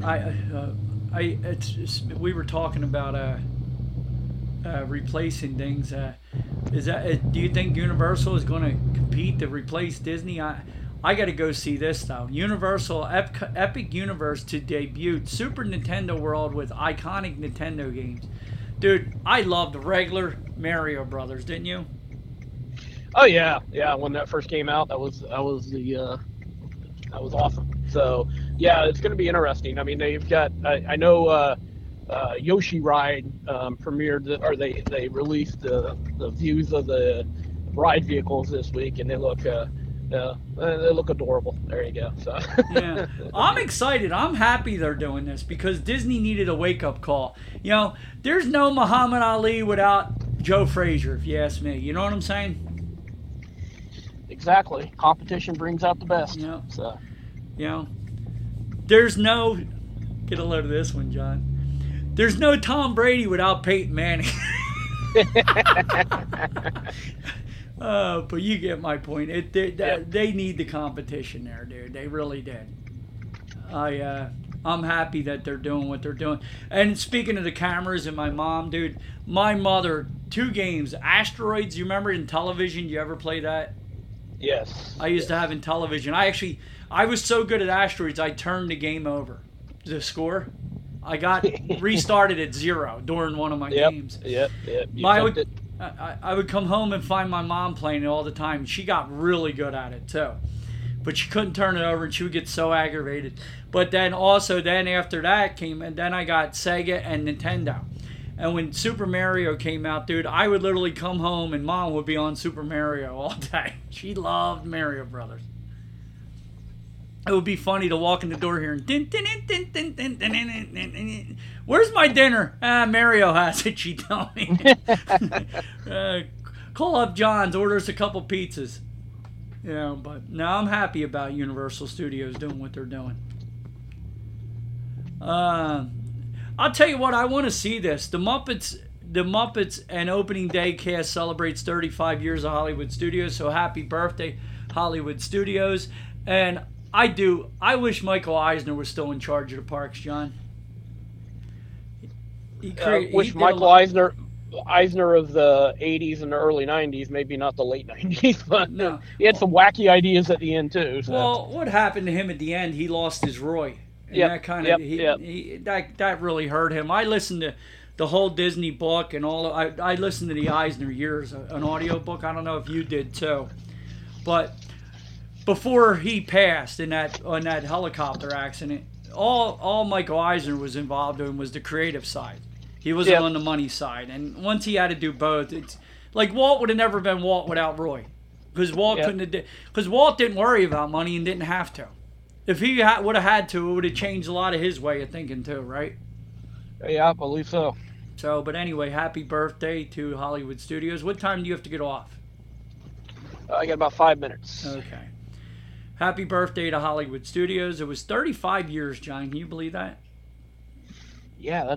We were talking about replacing things. Do you think Universal is going to compete to replace Disney? I got to go see this though. Universal Epic Universe to debut Super Nintendo World with iconic Nintendo games. Dude, I loved the regular Mario Brothers, didn't you? Oh yeah. When that first came out, that was awesome. So yeah, it's going to be interesting. I mean, they've got I know Yoshi Ride premiered, or they released the views of the ride vehicles this week, and they look adorable. There you go. So yeah, I'm excited. I'm happy they're doing this because Disney needed a wake-up call. There's no Muhammad Ali without Joe Frazier, if you ask me. You know what I'm saying? Exactly. Competition brings out the best. Yeah. So, there's no. Get a load of this one, John. There's no Tom Brady without Peyton Manning. But you get my point. They need the competition there, dude. They really did. I'm happy that they're doing what they're doing. And speaking of the cameras and my mom, dude, my mother, 2 games, Asteroids, you remember in television? You ever play that? Yes. I used to have in television. I was so good at Asteroids, I turned the game over. The score, I got restarted at 0 during one of my games. Yep. You I would come home and find my mom playing it all the time. She got really good at it too, but she couldn't turn it over, and she would get so aggravated. But then after that came, and then I got Sega and Nintendo. And when Super Mario came out, dude, I would literally come home and Mom would be on Super Mario all day. She loved Mario Brothers. It would be funny to walk in the door here and where's my dinner? Mario has it, she told me. Call up John's, order us a couple pizzas. But now I'm happy about Universal Studios doing what they're doing. I'll tell you what, I want to see this. The Muppets and Opening Day cast celebrates 35 years of Hollywood Studios, so happy birthday, Hollywood Studios. And I wish Michael Eisner was still in charge of the parks, John. Michael Eisner of the 80s and the early 90s, maybe not the late 90s, but no. He had some wacky ideas at the end too. So. Well, what happened to him at the end? He lost his Roy. And that really hurt him. I listened to the whole Disney book and all. I listened to the Eisner Years, an audio book. I don't know if you did too, but before he passed on that helicopter accident, all Michael Eisner was involved in was the creative side. He wasn't on the money side. And once he had to do both, it's like Walt would have never been Walt without Roy, because Walt Walt didn't worry about money and didn't have to. If he would have had to, it would have changed a lot of his way of thinking too, right? Yeah, I believe so. So, but anyway, happy birthday to Hollywood Studios. What time do you have to get off? I got about 5 minutes. Okay. Happy birthday to Hollywood Studios. It was 35 years, John. Can you believe that? Yeah,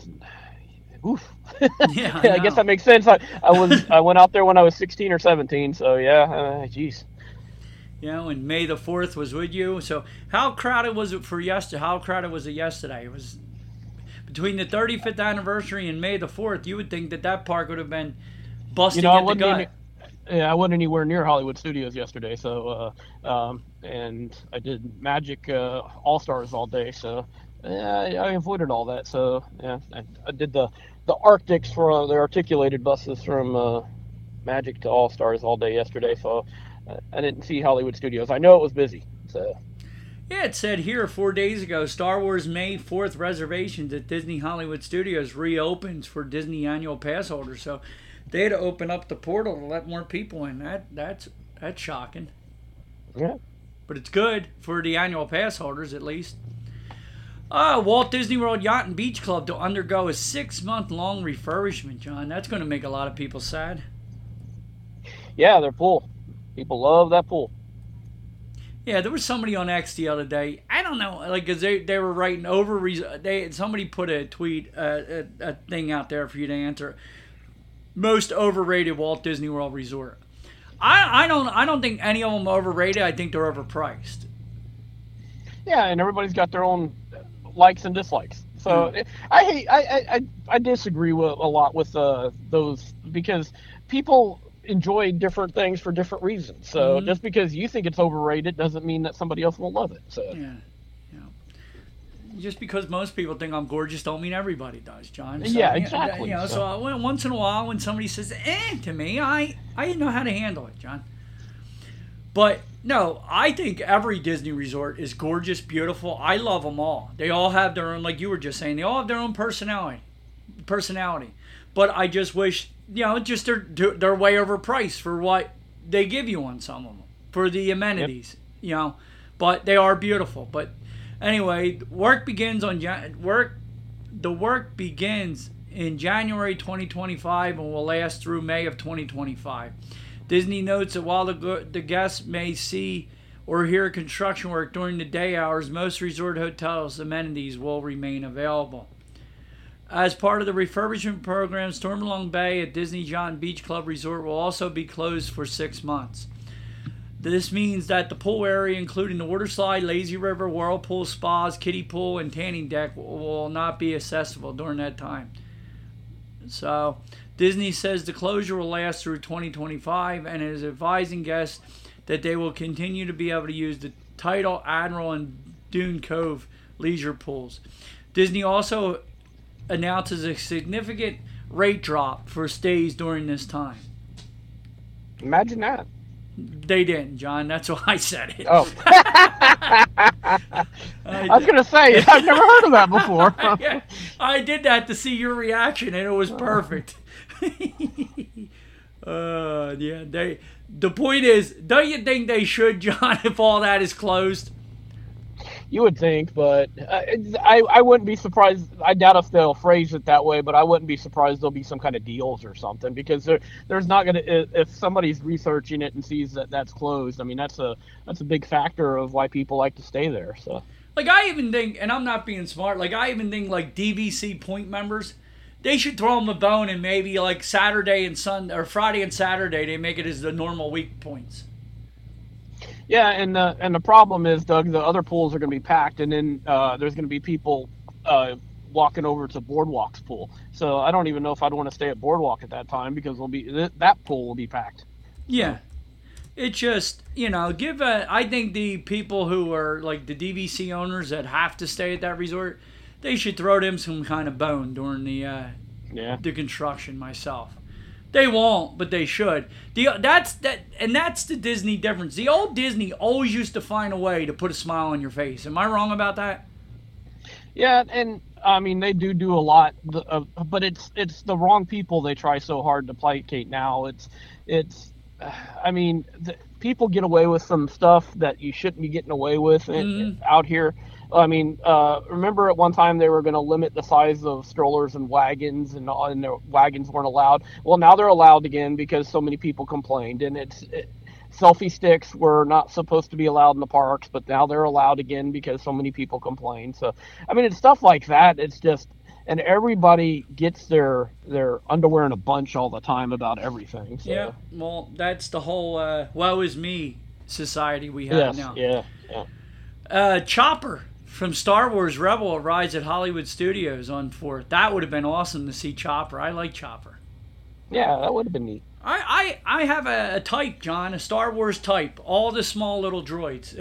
oof. Yeah, I guess that makes sense. I went out there when I was 16 or 17, so yeah, geez. And May the 4th was with you. So how crowded was it for yesterday? How crowded was it yesterday? It was between the 35th anniversary and May the 4th. You would think that park would have been busting at the gut. I wasn't anywhere near Hollywood Studios yesterday, so and I did Magic All-Stars all day, so I avoided all that. So yeah, I did the Arctics for the articulated buses from Magic to All-Stars all day yesterday, so I didn't see Hollywood Studios. I know it was busy, so. Yeah, it said here 4 days ago, Star Wars May 4th reservations at Disney Hollywood Studios reopens for Disney annual pass holders. So they had to open up the portal to let more people in. That's shocking. Yeah. But it's good for the annual pass holders, at least. Walt Disney World Yacht and Beach Club to undergo a 6-month-long refurbishment, John. That's going to make a lot of people sad. Yeah, their pool. People love that pool. Yeah, there was somebody on X the other day. I don't know, like, because they were writing somebody put a tweet, a thing out there for you to answer. Most overrated Walt Disney World resort. I don't think any of them are overrated. I think they're overpriced. Yeah, and everybody's got their own likes and dislikes. So I disagree with a lot with those, because people enjoy different things for different reasons. So just because you think it's overrated doesn't mean that somebody else won't love it. So just because most people think I'm gorgeous don't mean everybody does, John. So, yeah, exactly. So once in a while when somebody says to me, I know how to handle it, John. But no, I think every Disney resort is gorgeous, beautiful. I love them all. They all have their own, like you were just saying, they all have their own personality. But I just wish, just they're way overpriced for what they give you on some of them, for the amenities, But they are beautiful. But anyway, the work begins in January 2025 and will last through May of 2025. Disney notes that while the guests may see or hear construction work during the day hours, most resort hotels' amenities will remain available. As part of the refurbishment program, Stormalong Bay at Disney Yacht and Beach Club Resort will also be closed for 6 months. This means that the pool area, including the water slide, lazy river, whirlpool, spas, kiddie pool, and tanning deck, will not be accessible during that time. So, Disney says the closure will last through 2025 and is advising guests that they will continue to be able to use the Tidal, Admiral, and Dune Cove leisure pools. Disney also announces a significant rate drop for stays during this time. Imagine that. They didn't, John. That's why I said it. Oh. I was going to say, I've never heard of that before. Yeah, I did that to see your reaction, and it was perfect. Yeah, the point is, don't you think they should, John, if all that is closed? You would think, but I wouldn't be surprised. I doubt if they'll phrase it that way, but I wouldn't be surprised there'll be some kind of deals or something, because there's not going to, if somebody's researching it and sees that that's closed, I mean, that's a big factor of why people like to stay there. So, like, I even think, and I'm not being smart, like, I even think, like, DVC point members, they should throw them a bone, and maybe, like, Saturday and Sunday, or Friday and Saturday, they make it as the normal week points. Yeah, and the problem is, Doug, the other pools are going to be packed, and then there's going to be people walking over to Boardwalk's pool. So I don't even know if I'd want to stay at Boardwalk at that time, because that pool will be packed. Yeah. It's just, I think the people who are like the DVC owners that have to stay at that resort, they should throw them some kind of bone during the construction myself. They won't, but they should. That's the Disney difference. The old Disney always used to find a way to put a smile on your face. Am I wrong about that? Yeah, and I mean they do a lot, but it's the wrong people they try so hard to placate now. I mean, people get away with some stuff that you shouldn't be getting away with out here. I mean, remember at one time they were going to limit the size of strollers and wagons, and the wagons weren't allowed. Well, now they're allowed again because so many people complained. And selfie sticks were not supposed to be allowed in the parks, but now they're allowed again because so many people complained. So, I mean, it's stuff like that. It's just, and everybody gets their underwear in a bunch all the time about everything. So. Yeah, well, that's the whole woe is me society we have now. Yeah. Chopper from Star Wars Rebel arrives at Hollywood Studios on 4th. That would have been awesome to see Chopper. I like Chopper. Yeah, that would have been neat. I have a type, John, a Star Wars type. All the small little droids.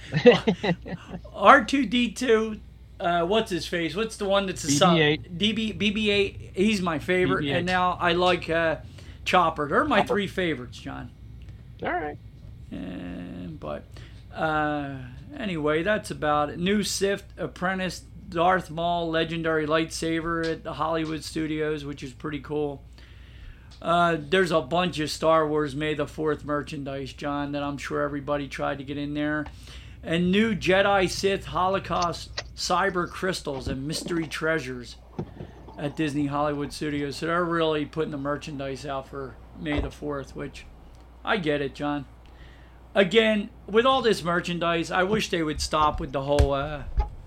R2-D2, what's his face? What's the one that's a BB-8. BB-8, he's my favorite. BB-8. And now I like Chopper. They're my three favorites, John. All right. But anyway, that's about it. New Sith apprentice Darth Maul legendary lightsaber at the Hollywood Studios, which is pretty cool. There's a bunch of Star Wars May the 4th merchandise, John, that I'm sure everybody tried to get in there. And new Jedi Sith Holocaust cyber crystals and mystery treasures at Disney Hollywood Studios. So they're really putting the merchandise out for May the 4th, which I get it, John. Again, with all this merchandise, I wish they would stop with the whole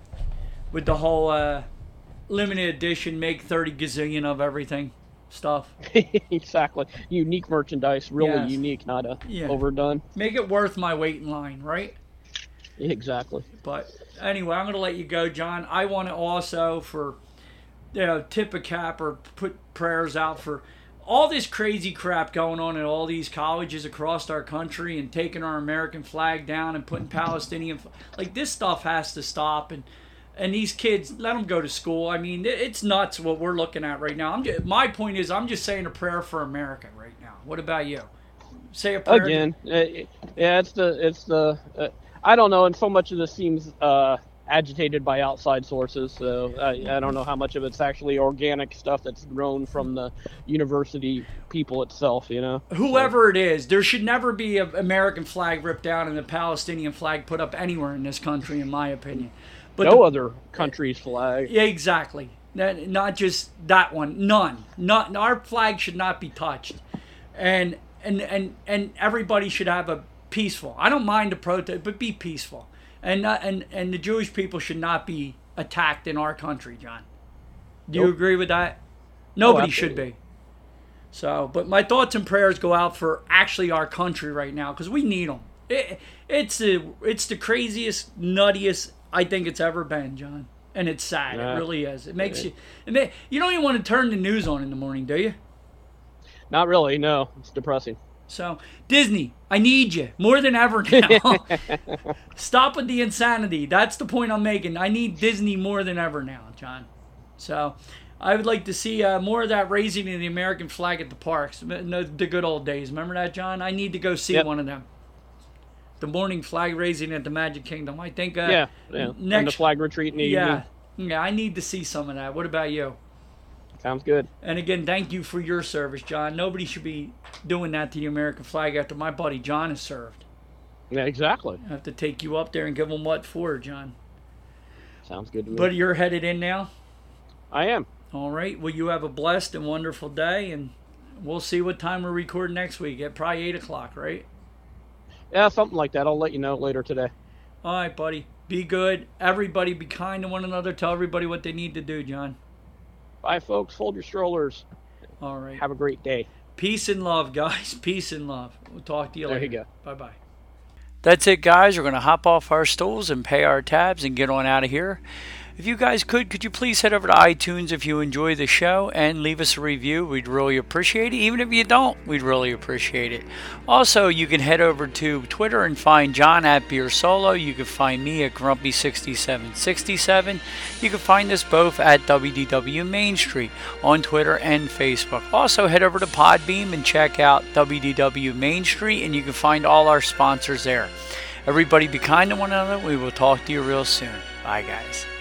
limited edition, make 30 gazillion of everything stuff. Exactly. Unique merchandise, really unique, not overdone. Make it worth my wait in line, right? Exactly. But anyway, I'm going to let you go, John. I want to also tip a cap or put prayers out for all this crazy crap going on at all these colleges across our country and taking our American flag down and putting Palestinian like this stuff has to stop, and these kids, let them go to school. I mean, it's nuts what we're looking at right now. My point is, I'm just saying a prayer for America right now. What about you? Say a prayer again. It's the I don't know, and so much of this seems agitated by outside sources, so I don't know how much of it's actually organic stuff that's grown from the university people itself, Whoever it is, there should never be an American flag ripped down and a Palestinian flag put up anywhere in this country, in my opinion. But other country's flag. Yeah, exactly. Not just that one. None. Not our flag should not be touched, and everybody should have a peaceful. I don't mind the protest, but be peaceful. And the Jewish people should not be attacked in our country, John. Do you agree with that? Nobody should be. So, but my thoughts and prayers go out for actually our country right now, because we need them. It's the craziest, nuttiest I think it's ever been, John. And it's sad. Yeah. It really is. It makes you. You don't even want to turn the news on in the morning, do you? Not really. No, it's depressing. So, Disney, I need you more than ever now. Stop with the insanity. That's the point I'm making. I need Disney more than ever now, John. So, I would like to see more of that raising of the American flag at the parks. The good old days. Remember that, John? I need to go see one of them. The morning flag raising at the Magic Kingdom. I think yeah. And the flag retreat in the evening. Yeah, I need to see some of that. What about you? Sounds good. And again, thank you for your service, John. Nobody should be doing that to the American flag after my buddy John has served. Yeah, exactly. I have to take you up there and give him what for, John. Sounds good to me. But you're headed in now? I am. All right. Well, you have a blessed and wonderful day, and we'll see what time we're recording next week at probably 8 o'clock, right? Yeah, something like that. I'll let you know later today. All right, buddy. Be good. Everybody be kind to one another. Tell everybody what they need to do, John. Bye, folks. Fold your strollers. All right. Have a great day. Peace and love, guys. Peace and love. We'll talk to you later. There you go. Bye-bye. That's it, guys. We're going to hop off our stools and pay our tabs and get on out of here. If you guys could you please head over to iTunes if you enjoy the show and leave us a review. We'd really appreciate it. Even if you don't, we'd really appreciate it. Also, you can head over to Twitter and find John at Beer Solo. You can find me at Grumpy6767. You can find us both at WDW Main Street on Twitter and Facebook. Also, head over to Podbeam and check out WDW Main Street, and you can find all our sponsors there. Everybody be kind to one another. We will talk to you real soon. Bye, guys.